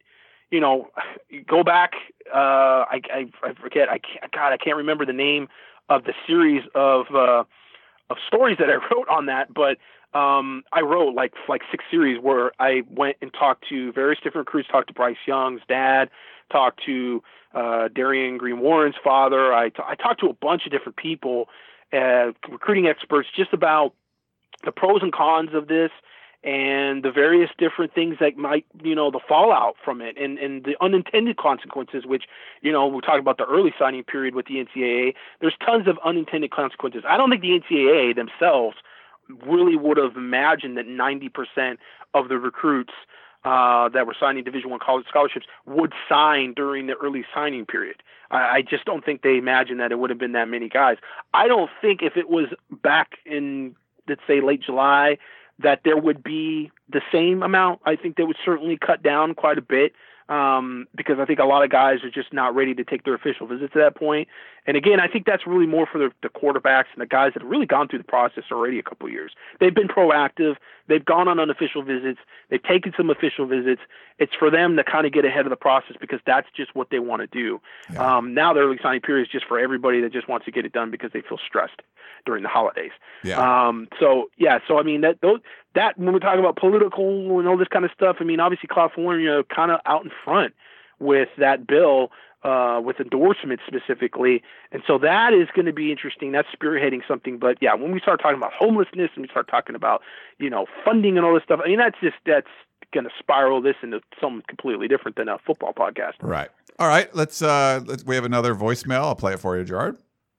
go back. I forget. I can't remember the name of the series of stories that I wrote on that, but I wrote like 6 series where I went and talked to various different recruits. Talked to Bryce Young's dad. Talked to Darian Green Warren's father. I talked to a bunch of different people, recruiting experts, just about the pros and cons of this and the various different things that might, the fallout from it and the unintended consequences, which, we talk about the early signing period with the NCAA. There's tons of unintended consequences. I don't think the NCAA themselves really would have imagined that 90% of the recruits that were signing Division I college scholarships would sign during the early signing period. I just don't think they imagined that it would have been that many guys. I don't think if it was back in, let's say, late July, that there would be the same amount. I think they would certainly cut down quite a bit because I think a lot of guys are just not ready to take their official visits at that point. And again, I think that's really more for the quarterbacks and the guys that have really gone through the process already a couple of years. They've been proactive. They've gone on unofficial visits. They've taken some official visits. It's for them to kind of get ahead of the process because that's just what they want to do. Yeah. Now the early signing period is just for everybody that just wants to get it done because they feel stressed during the holidays. Yeah. So I mean that when we're talking about political and all this kind of stuff, I mean obviously California kind of out in front with that bill, with endorsements specifically, and so that is going to be interesting. That's spearheading something. But yeah, when we start talking about homelessness and we start talking about funding and all this stuff, I mean that's going to spiral this into something completely different than a football podcast. Right. All right. Let's we have another voicemail. I'll play it for you, Gerard.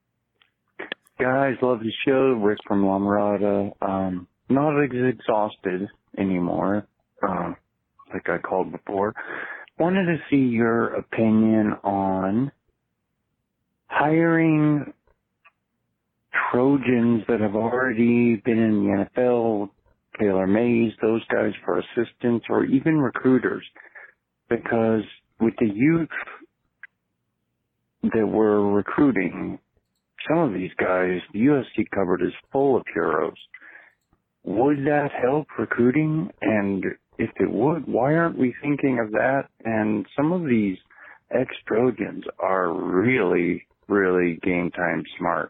Guys, love the show. Rick from La Mirada. Not exhausted anymore, like I called before. Wanted to see your opinion on hiring Trojans that have already been in the NFL, Taylor Mays, those guys for assistants, or even recruiters. Because with the youth that we're recruiting, some of these guys, the USC cupboard is full of heroes. Would that help recruiting? And if it would, why aren't we thinking of that? And some of these ex-Trojans are really, really game time smart.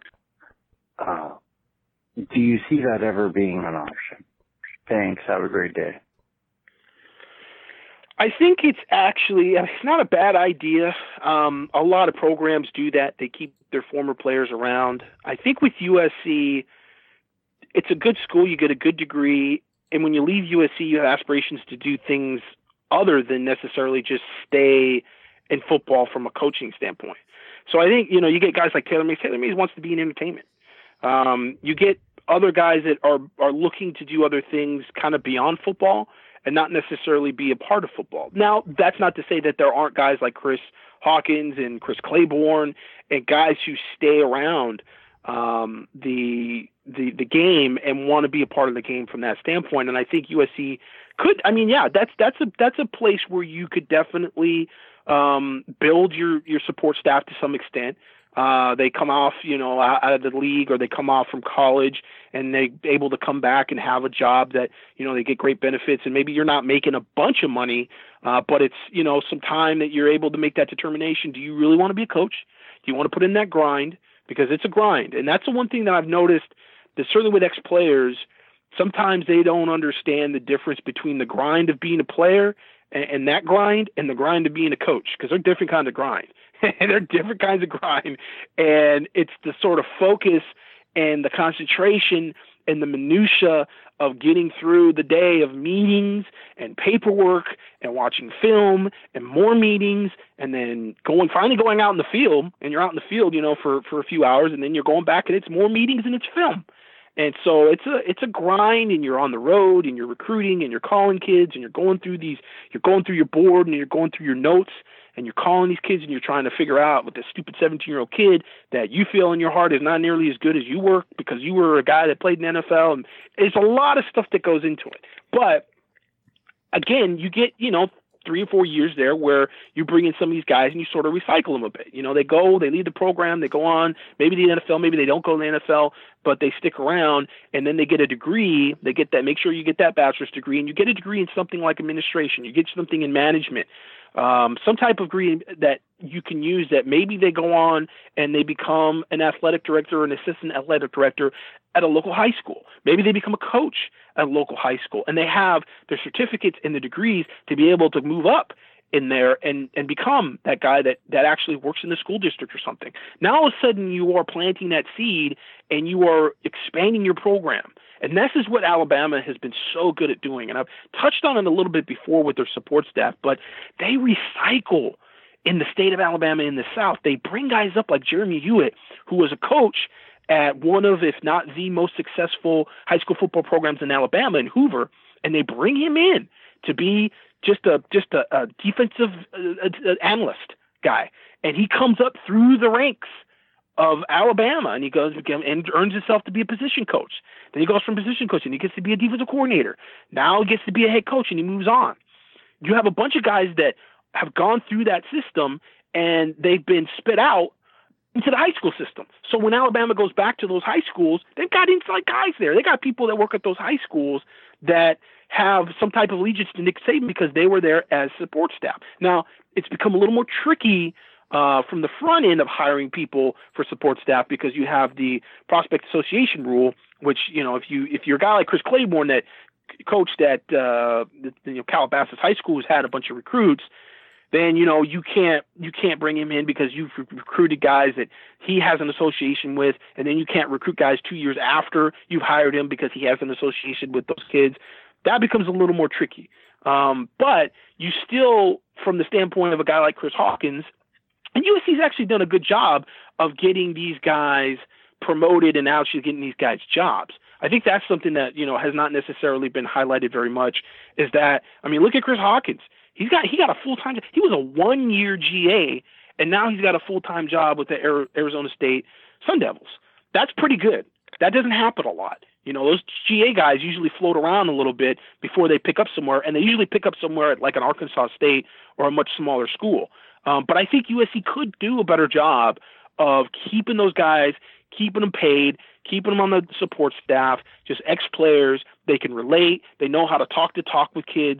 Do you see that ever being an option? Thanks. Have a great day. I think it's not a bad idea. A lot of programs do that. They keep their former players around. I think with USC, it's a good school. You get a good degree. And when you leave USC, you have aspirations to do things other than necessarily just stay in football from a coaching standpoint. So I think, you get guys like Taylor Mays. Taylor Mays wants to be in entertainment. You get other guys that are looking to do other things kind of beyond football and not necessarily be a part of football. Now, that's not to say that there aren't guys like Chris Hawkins and Chris Claiborne and guys who stay around the game and want to be a part of the game from that standpoint. And I think USC could. I mean, yeah, that's a place where you could definitely build your support staff to some extent. They come off, out of the league, or they come off from college and they're able to come back and have a job that, they get great benefits, and maybe you're not making a bunch of money, but it's, some time that you're able to make that determination. Do you really want to be a coach? Do you want to put in that grind? Because it's a grind. And that's the one thing that I've noticed, that certainly with ex-players, sometimes they don't understand the difference between the grind of being a player and that grind and the grind of being a coach, because they're different kinds of grind. And they're different kinds of grind. And it's the sort of focus and the concentration and the minutia of getting through the day of meetings and paperwork and watching film and more meetings and then finally going out in the field, and you're out in the field, for a few hours, and then you're going back and it's more meetings and it's film. And so it's a grind, and you're on the road and you're recruiting and you're calling kids and you're going through your board and you're going through your notes and you're calling these kids and you're trying to figure out with this stupid 17-year-old kid that you feel in your heart is not nearly as good as you were because you were a guy that played in the NFL. And there's a lot of stuff that goes into it. But again, you get, 3 or 4 years there where you bring in some of these guys and you sort of recycle them a bit. They leave the program, they go on, maybe the NFL, maybe they don't go to the NFL, but they stick around, and then they get a degree. They get that. Make sure you get that bachelor's degree, and you get a degree in something like administration. You get something in management, some type of degree that you can use that maybe they go on and they become an athletic director or an assistant athletic director at a local high school. Maybe they become a coach at a local high school, and they have their certificates and the degrees to be able to move up in there and become that guy that actually works in the school district or something. Now all of a sudden you are planting that seed and you are expanding your program. And this is what Alabama has been so good at doing. And I've touched on it a little bit before with their support staff, but they recycle in the state of Alabama in the South. They bring guys up like Jeremy Hewitt, who was a coach at one of, if not the most successful high school football programs in Alabama, in Hoover, and they bring him in to be just a defensive analyst guy. And he comes up through the ranks of Alabama, and he goes and earns himself to be a position coach. Then he goes from position coach, and he gets to be a defensive coordinator. Now he gets to be a head coach, and he moves on. You have a bunch of guys that have gone through that system, and they've been spit out into the high school system. So when Alabama goes back to those high schools, they've got inside guys there. They got people that work at those high schools that have some type of allegiance to Nick Saban because they were there as support staff. Now, it's become a little more tricky from the front end of hiring people for support staff because you have the prospect association rule, which, if you're a guy like Chris Claiborne that coached at Calabasas High School, who's had a bunch of recruits, then you can't bring him in because you've recruited guys that he has an association with, and then you can't recruit guys 2 years after you've hired him because he has an association with those kids. That becomes a little more tricky. But you still, from the standpoint of a guy like Chris Hawkins, and USC's actually done a good job of getting these guys promoted and actually getting these guys jobs. I think that's something that, has not necessarily been highlighted very much is that, look at Chris Hawkins. He got a full-time job. He was a 1-year GA, and now he's got a full-time job with the Arizona State Sun Devils. That's pretty good. That doesn't happen a lot. Those GA guys usually float around a little bit before they pick up somewhere, and they usually pick up somewhere at like an Arkansas State or a much smaller school. But I think USC could do a better job of keeping those guys, keeping them paid, keeping them on the support staff, just ex-players. They can relate. They know how to talk with kids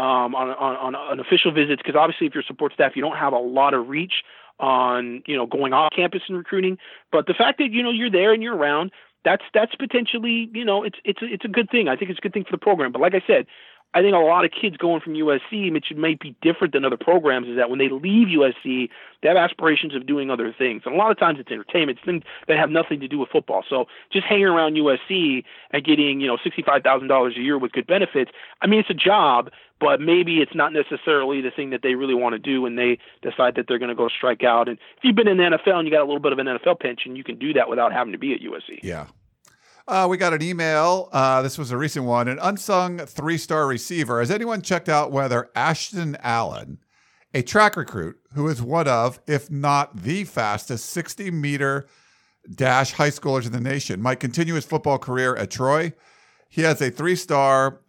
on official visits, because obviously if you're support staff, you don't have a lot of reach on, going off campus and recruiting. But the fact that, you're there and you're around, that's potentially, it's a good thing. I think it's a good thing for the program. But like I said, I think a lot of kids going from USC, which might be different than other programs, is that when they leave USC, they have aspirations of doing other things. And a lot of times it's entertainment. It's things that have nothing to do with football. So just hanging around USC and getting, $65,000 a year with good benefits, it's a job, but maybe it's not necessarily the thing that they really want to do when they decide that they're going to go strike out. And if you've been in the NFL and you got a little bit of an NFL pension, you can do that without having to be at USC. Yeah. We got an email. This was a recent one. An unsung 3-star receiver. Has anyone checked out whether Ashton Allen, a track recruit who is one of, if not the fastest 60-meter dash high schoolers in the nation, might continue his football career at Troy? He has a 3-star,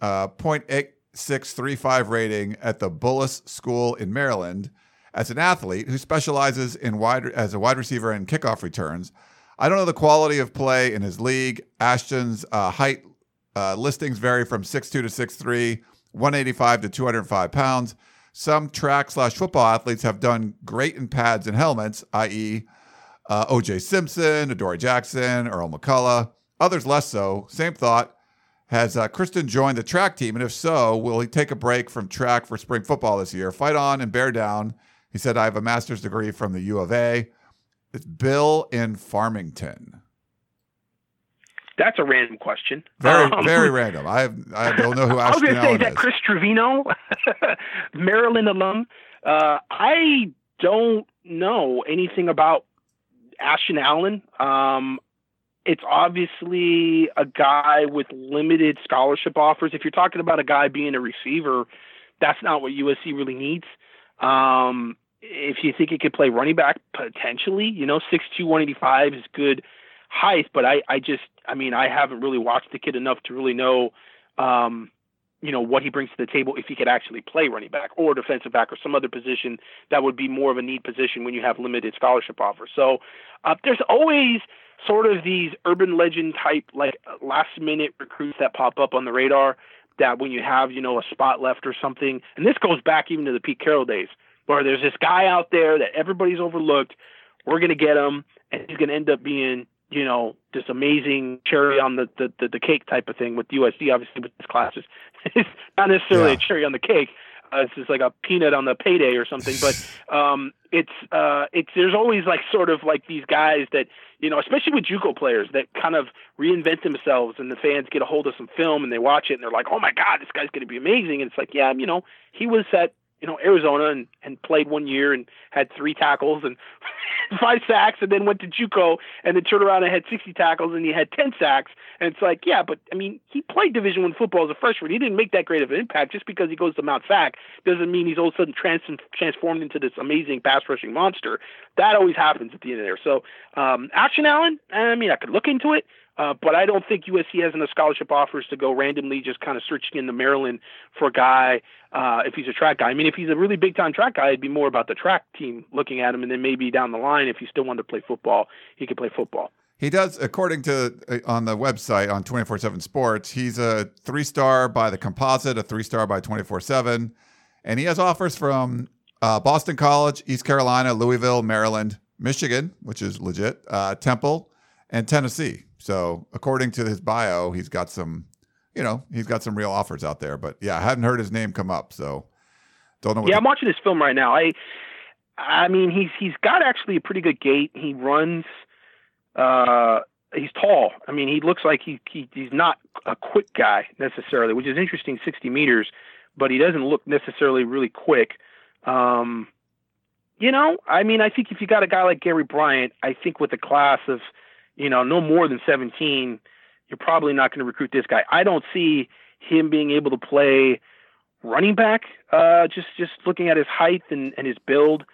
0.8635 rating at the Bullis School in Maryland as an athlete who specializes as a wide receiver and kickoff returns. I don't know the quality of play in his league. Ashton's height listings vary from 6'2" to 6'3", 185 to 205 pounds. Some track/football athletes have done great in pads and helmets, i.e. O.J. Simpson, Adoree Jackson, Earl McCullough. Others less so. Same thought. Has Kristen joined the track team? And if so, will he take a break from track for spring football this year? Fight on and bear down. He said, I have a master's degree from the U of A. It's Bill in Farmington. That's a random question. Very random. I don't know who Ashton Allen is. I was going to say, is that Chris Trevino, Maryland alum? I don't know anything about Ashton Allen. It's obviously a guy with limited scholarship offers. If you're talking about a guy being a receiver, that's not what USC really needs. If you think he could play running back, potentially, 6'2", 185 is good height, but I haven't really watched the kid enough to really know, what he brings to the table if he could actually play running back or defensive back or some other position that would be more of a need position when you have limited scholarship offers. So there's always sort of these urban legend type, like last minute recruits that pop up on the radar that when you have, a spot left or something, and this goes back even to the Pete Carroll days, where there's this guy out there that everybody's overlooked. We're going to get him, and he's going to end up being, this amazing cherry on the cake type of thing with USC, obviously, with his classes. It's not necessarily a cherry on the cake. It's just like a peanut on the payday or something. But there's always like sort of like these guys that, especially with JUCO players that kind of reinvent themselves, and the fans get a hold of some film and they watch it and they're like, oh my God, this guy's going to be amazing. And it's like, yeah, he was at, Arizona and played 1 year and had 3 tackles and 5 sacks, and then went to JUCO and then turned around and had 60 tackles and he had 10 sacks. And it's like, yeah, but he played Division I football as a freshman. He didn't make that great of an impact. Just because he goes to Mount Sac doesn't mean he's all of a sudden transformed into this amazing pass rushing monster. That always happens at the end of there. So Ashton Allen, I could look into it. But I don't think USC has enough scholarship offers to go randomly just kind of searching into Maryland for a guy if he's a track guy. If he's a really big-time track guy, it'd be more about the track team looking at him, and then maybe down the line, if he still wanted to play football, he could play football. He does, according to on the website on 24/7 Sports, he's a 3-star by the Composite, a 3-star by 24/7, and he has offers from Boston College, East Carolina, Louisville, Maryland, Michigan, which is legit, Temple, and Tennessee. So according to his bio, he's got some real offers out there. But yeah, I hadn't heard his name come up, so don't know. I'm watching his film right now. He's got actually a pretty good gait. He runs. He's tall. He looks like he's not a quick guy necessarily, which is interesting. 60 meters, but he doesn't look necessarily really quick. I think if you got a guy like Gary Bryant, I think with a class of no more than 17, you're probably not going to recruit this guy. I don't see him being able to play running back, just looking at his height and his build.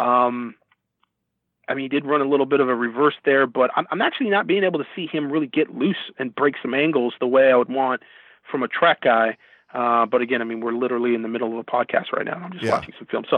He did run a little bit of a reverse there, but I'm actually not being able to see him really get loose and break some angles the way I would want from a track guy. But again, we're literally in the middle of a podcast right now. I'm just watching some film. So,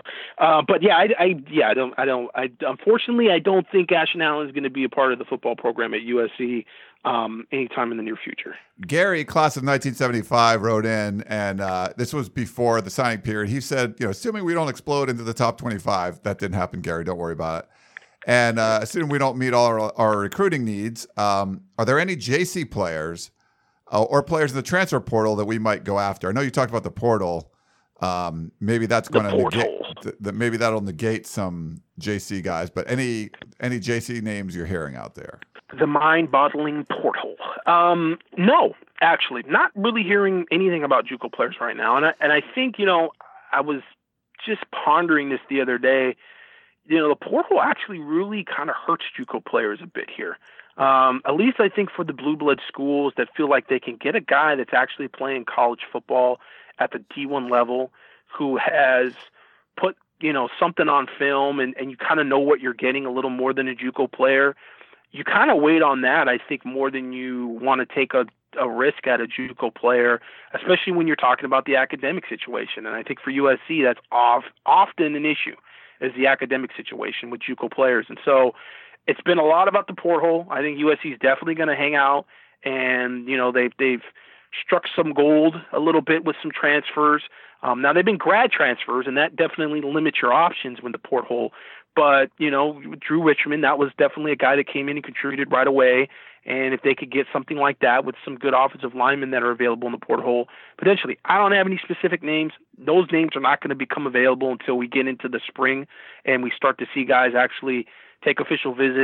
unfortunately, I don't think Ashton Allen is going to be a part of the football program at USC anytime in the near future. Gary, class of 1975, wrote in, and this was before the signing period. He said, assuming we don't explode into the top 25, that didn't happen, Gary. Don't worry about it. And assuming we don't meet all our recruiting needs, are there any JC players or players in the transfer portal that we might go after? I know you talked about the portal. Maybe that's going to negate. Maybe that'll negate some JC guys. But any JC names you're hearing out there? The mind-boggling portal. No, actually, not really hearing anything about JUCO players right now. And I think I was just pondering this the other day. The portal actually really kind of hurts JUCO players a bit here. At least I think for the blue blood schools that feel like they can get a guy that's actually playing college football at the D1 level who has put, something on film and you kind of know what you're getting a little more than a JUCO player. You kind of wait on that, I think, more than you want to take a risk at a JUCO player, especially when you're talking about the academic situation. And I think for USC, that's often an issue, is the academic situation with JUCO players. And so it's been a lot about the porthole. I think USC is definitely going to hang out, and they've struck some gold a little bit with some transfers. Now they've been grad transfers, and that definitely limits your options with the porthole. But Drew Richmond, that was definitely a guy that came in and contributed right away. And if they could get something like that with some good offensive linemen that are available in the porthole, potentially. I don't have any specific names. Those names are not going to become available until we get into the spring and we start to see guys actually take official visits,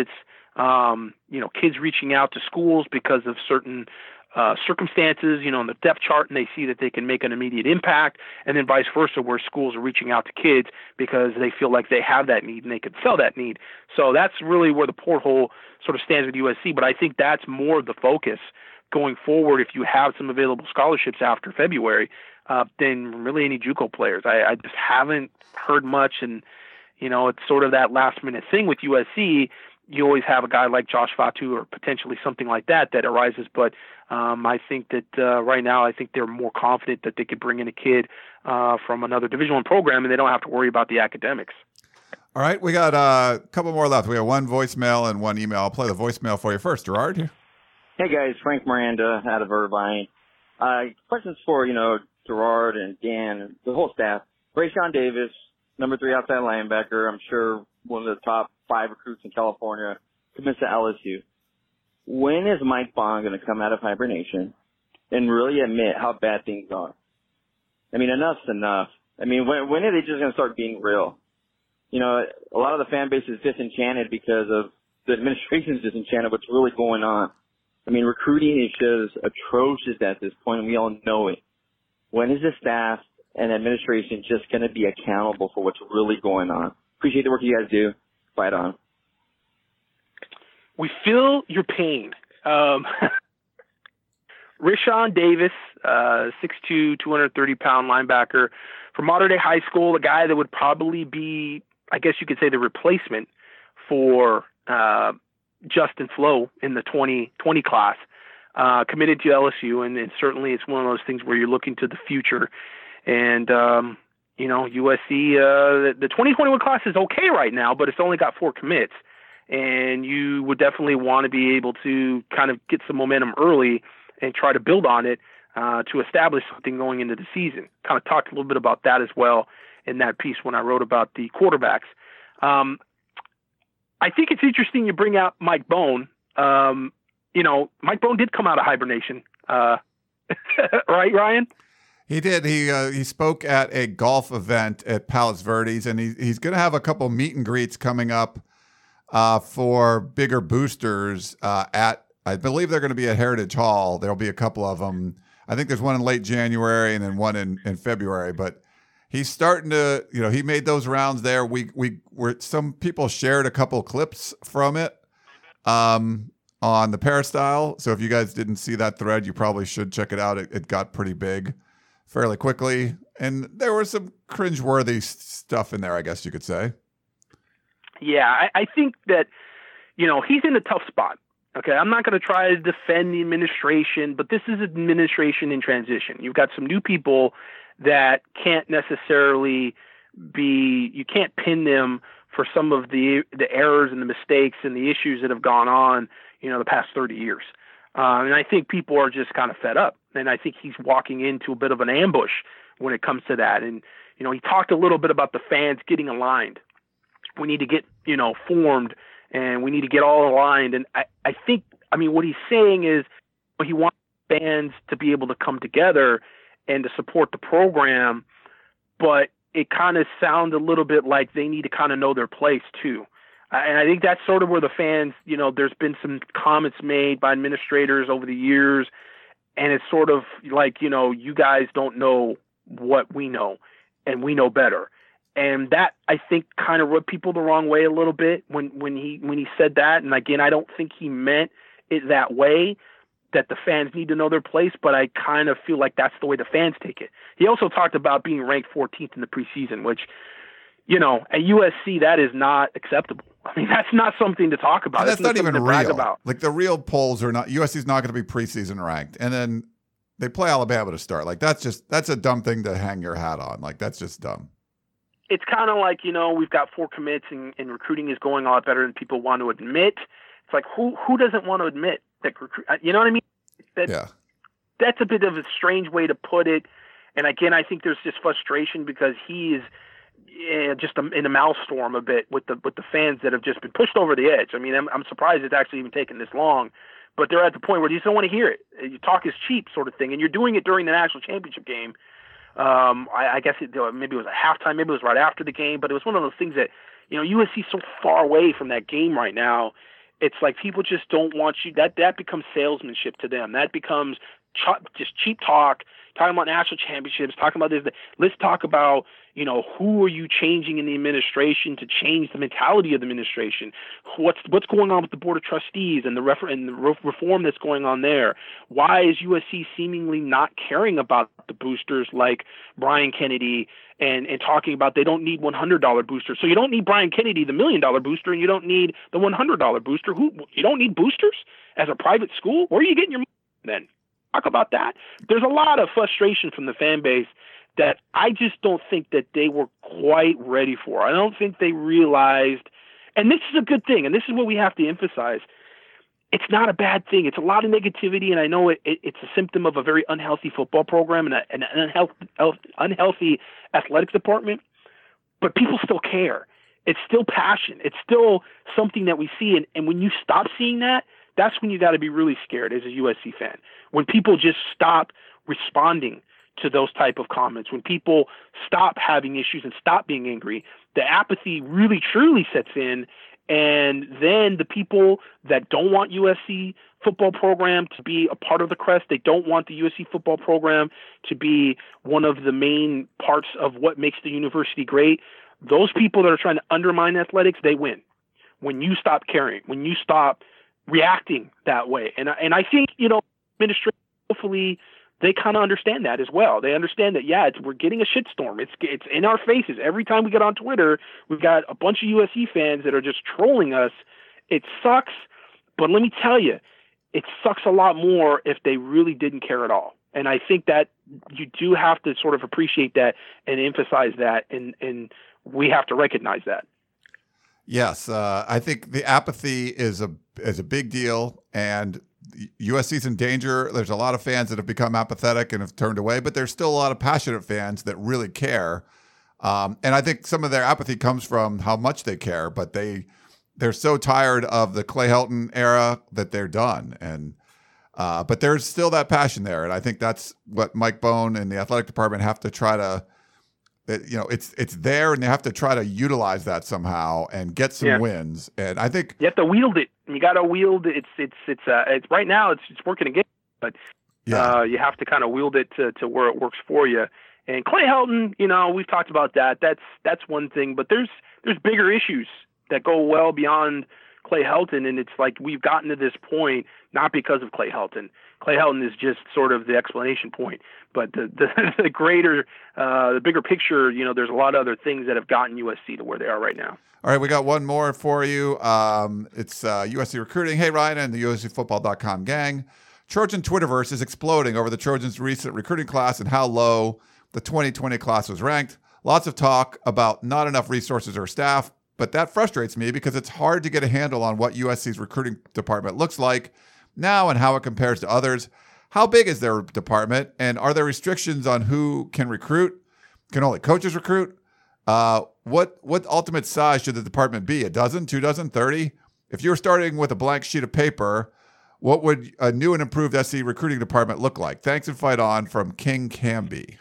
Kids reaching out to schools because of certain circumstances, in the depth chart, and they see that they can make an immediate impact, and then vice versa, where schools are reaching out to kids because they feel like they have that need and they can fill that need. So that's really where the porthole sort of stands with USC, but I think that's more of the focus going forward if you have some available scholarships after February than really any JUCO players. I just haven't heard much, and, it's sort of that last-minute thing with USC. You always have a guy like Josh Fatu or potentially something like that arises. But I think that right now, I think they're more confident that they could bring in a kid from another Division I program, and they don't have to worry about the academics. All right, we got a couple more left. We have one voicemail and one email. I'll play the voicemail for you first. Gerard? Hey, guys. Frank Miranda out of Irvine. Questions for, Gerard and Dan and the whole staff. Rayshawn Davis, number 3 outside linebacker. I'm sure one of the top 5 recruits in California, commits to LSU. When is Mike Bond going to come out of hibernation and really admit how bad things are? I mean, enough's enough. I mean, when are they just going to start being real? A lot of the fan base is disenchanted because of the administration's disenchanted what's really going on. I mean, recruiting is just atrocious at this point, and we all know it. When is the staff and administration just going to be accountable for what's really going on? Appreciate the work you guys do. Fight on. We feel your pain. Rayshawn Davis, 6'2", 230-pound linebacker from Mater Dei High School, a guy that would probably be, I guess you could say, the replacement for Justin Flo in the 2020 class, committed to LSU, and certainly it's one of those things where you're looking to the future. And, USC, the 2021 class is okay right now, but it's only got 4 commits. And you would definitely want to be able to kind of get some momentum early and try to build on it to establish something going into the season. Kind of talked a little bit about that as well in that piece when I wrote about the quarterbacks. I think it's interesting you bring out Mike Bohn. Mike Bohn did come out of hibernation, right, Ryan? He did. He spoke at a golf event at Palos Verdes, and he's going to have a couple meet and greets coming up for bigger boosters at, I believe they're going to be at Heritage Hall. There'll be a couple of them. I think there's one in late January and then one in February. But he's starting to, he made those rounds there. Some people shared a couple clips from it on the Peristyle. So if you guys didn't see that thread, you probably should check it out. It got pretty big fairly quickly. And there was some cringeworthy stuff in there, I guess you could say. Yeah, I think that, he's in a tough spot. Okay, I'm not going to try to defend the administration, but this is administration in transition. You've got some new people that can't necessarily you can't pin them for some of the errors and the mistakes and the issues that have gone on, the past 30 years. And I think people are just kind of fed up. And I think he's walking into a bit of an ambush when it comes to that. And, he talked a little bit about the fans getting aligned. We need to get, formed, and we need to get all aligned. And I think, what he's saying is he wants fans to be able to come together and to support the program, but it kind of sounds a little bit like they need to kind of know their place too. And I think that's sort of where the fans, there's been some comments made by administrators over the years, and it's sort of like, you guys don't know what we know, and we know better. And that, I think, kind of rubbed people the wrong way a little bit when he said that. And again, I don't think he meant it that way, that the fans need to know their place, but I kind of feel like that's the way the fans take it. He also talked about being ranked 14th in the preseason, which, at USC, that is not acceptable. That's not something to talk about. That's not even real. About. Like, the real polls are not, USC's not going to be preseason ranked. And then they play Alabama to start. Like, that's a dumb thing to hang your hat on. Like, that's just dumb. It's kind of like, we've got 4 commits and recruiting is going a lot better than people want to admit. It's like, who doesn't want to admit that you know what I mean? That's a bit of a strange way to put it. And again, I think there's just frustration because he is just in a maelstrom a bit with the fans that have just been pushed over the edge. I'm surprised it's actually even taken this long, but they're at the point where you just don't want to hear it. You talk is cheap sort of thing. And you're doing it during the national championship game. I guess maybe it was a halftime, maybe it was right after the game, but it was one of those things that, USC's so far away from that game right now. It's like people just don't want you. That becomes salesmanship to them. That becomes just cheap talk, talking about national championships, talking about this. Let's talk about, who are you changing in the administration to change the mentality of the administration? What's going on with the Board of Trustees and the reform that's going on there? Why is USC seemingly not caring about the boosters like Brian Kennedy and talking about they don't need $100 boosters? So you don't need Brian Kennedy, the $1 million booster, and you don't need the $100 booster. You don't need boosters as a private school? Where are you getting your money then? Talk about that. There's a lot of frustration from the fan base that I just don't think that they were quite ready for. I don't think they realized, and this is a good thing, and this is what we have to emphasize. It's not a bad thing. It's a lot of negativity, and I know it's a symptom of a very unhealthy football program and an unhealthy athletics department, but people still care. It's still passion. It's still something that we see, and when you stop seeing that, that's when you got to be really scared as a USC fan. When people just stop responding to those type of comments, when people stop having issues and stop being angry, the apathy really truly sets in. And then the people that don't want USC football program to be a part of the crest, they don't want the USC football program to be one of the main parts of what makes the university great, those people that are trying to undermine athletics, they win. When you stop caring, when you stop reacting that way. And I think, administration, hopefully they kind of understand that as well. They understand that, we're getting a shitstorm. It's in our faces. Every time we get on Twitter, we've got a bunch of USC fans that are just trolling us. It sucks, but let me tell you, it sucks a lot more if they really didn't care at all. And I think that you do have to sort of appreciate that and emphasize that, and we have to recognize that. Yes, I think the apathy is a big deal, and USC's in danger. There's a lot of fans that have become apathetic and have turned away, but there's still a lot of passionate fans that really care. And I think some of their apathy comes from how much they care, but they're so tired of the Clay Helton era that they're done. And but there's still that passion there, and I think that's what Mike Bohn and the athletic department have to try to. It's there, and they have to try to utilize that somehow and get some wins. And I think you have to wield it. You got to wield it. It's right now it's working against, but you have to kind of wield it to where it works for you. And Clay Helton, we've talked about that. That's one thing, but there's bigger issues that go well beyond Clay Helton, and it's like we've gotten to this point not because of Clay Helton. Clay Helton is just sort of the explanation point, but the greater, the bigger picture, there's a lot of other things that have gotten USC to where they are right now. All right, we got one more for you. It's USC recruiting. Hey, Ryan and the USCFootball.com gang. Trojan Twitterverse is exploding over the Trojans' recent recruiting class and how low the 2020 class was ranked. Lots of talk about not enough resources or staff, but that frustrates me because it's hard to get a handle on what USC's recruiting department looks like now and how it compares to others. How big is their department, and are there restrictions on who can recruit? Can only coaches recruit? What ultimate size should the department be? 12, 24, 30? If you were starting with a blank sheet of paper, what would a new and improved SC recruiting department look like? Thanks and fight on, from King Camby.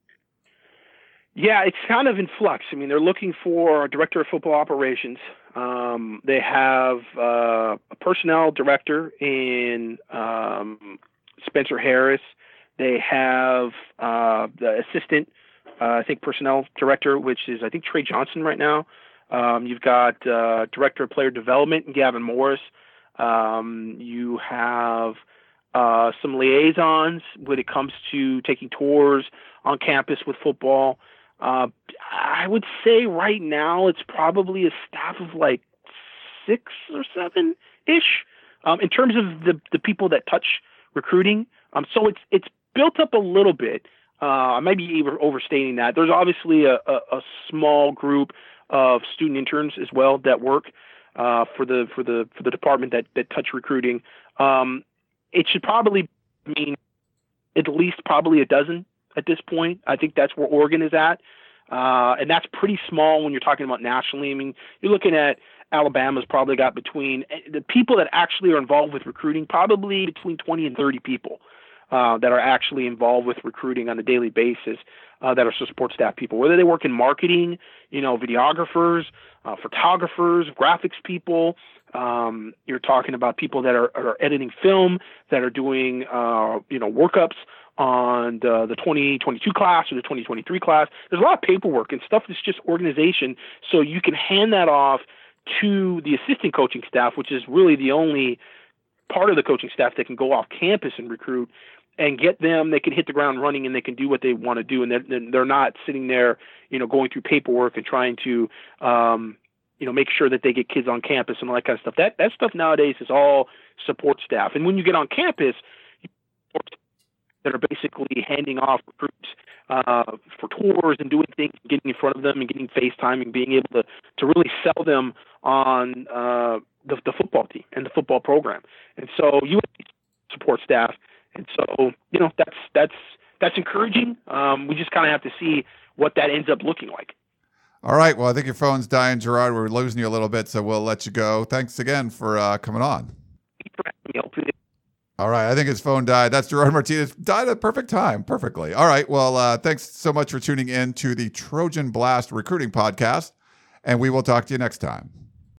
Yeah, it's kind of in flux. I mean, they're looking for a director of football operations. They have a personnel director in Spencer Harris. They have the assistant, personnel director, which is, Trey Johnson right now. You've got director of player development, Gavin Morris. You have some liaisons when it comes to taking tours on campus with football. I would say right now it's probably a staff of like 6 or 7-ish in terms of the people that touch recruiting. So it's built up a little bit. I might be overstating that. There's obviously a small group of student interns as well that work for the department that touch recruiting. It should probably mean at least probably a dozen at this point. I think that's where Oregon is at. And that's pretty small when you're talking about nationally. I mean, you're looking at Alabama's probably got between the people that actually are involved with recruiting, probably between 20 and 30 people that are actually involved with recruiting on a daily basis that are support staff people, whether they work in marketing, videographers, photographers, graphics people, You're talking about people that are editing film, that are doing workups on the 2022 class or the 2023 class. There's a lot of paperwork and stuff that's just organization. So you can hand that off to the assistant coaching staff, which is really the only part of the coaching staff that can go off campus and recruit and get them. They can hit the ground running and they can do what they want to do. And they're not sitting there, going through paperwork and trying to, make sure that they get kids on campus and all that kind of stuff. That stuff nowadays is all support staff. And when you get on campus, that are basically handing off recruits for tours and doing things, getting in front of them and getting FaceTime and being able to really sell them on the football team and the football program. And so you support staff. And so, that's encouraging. We just kind of have to see what that ends up looking like. All right. Well, I think your phone's dying, Gerard. We're losing you a little bit, so we'll let you go. Thanks again for coming on. All right. I think his phone died. That's Gerard Martinez. Died at a perfect time. Perfectly. All right. Well, thanks so much for tuning in to the Trojan Blast Recruiting Podcast, and we will talk to you next time.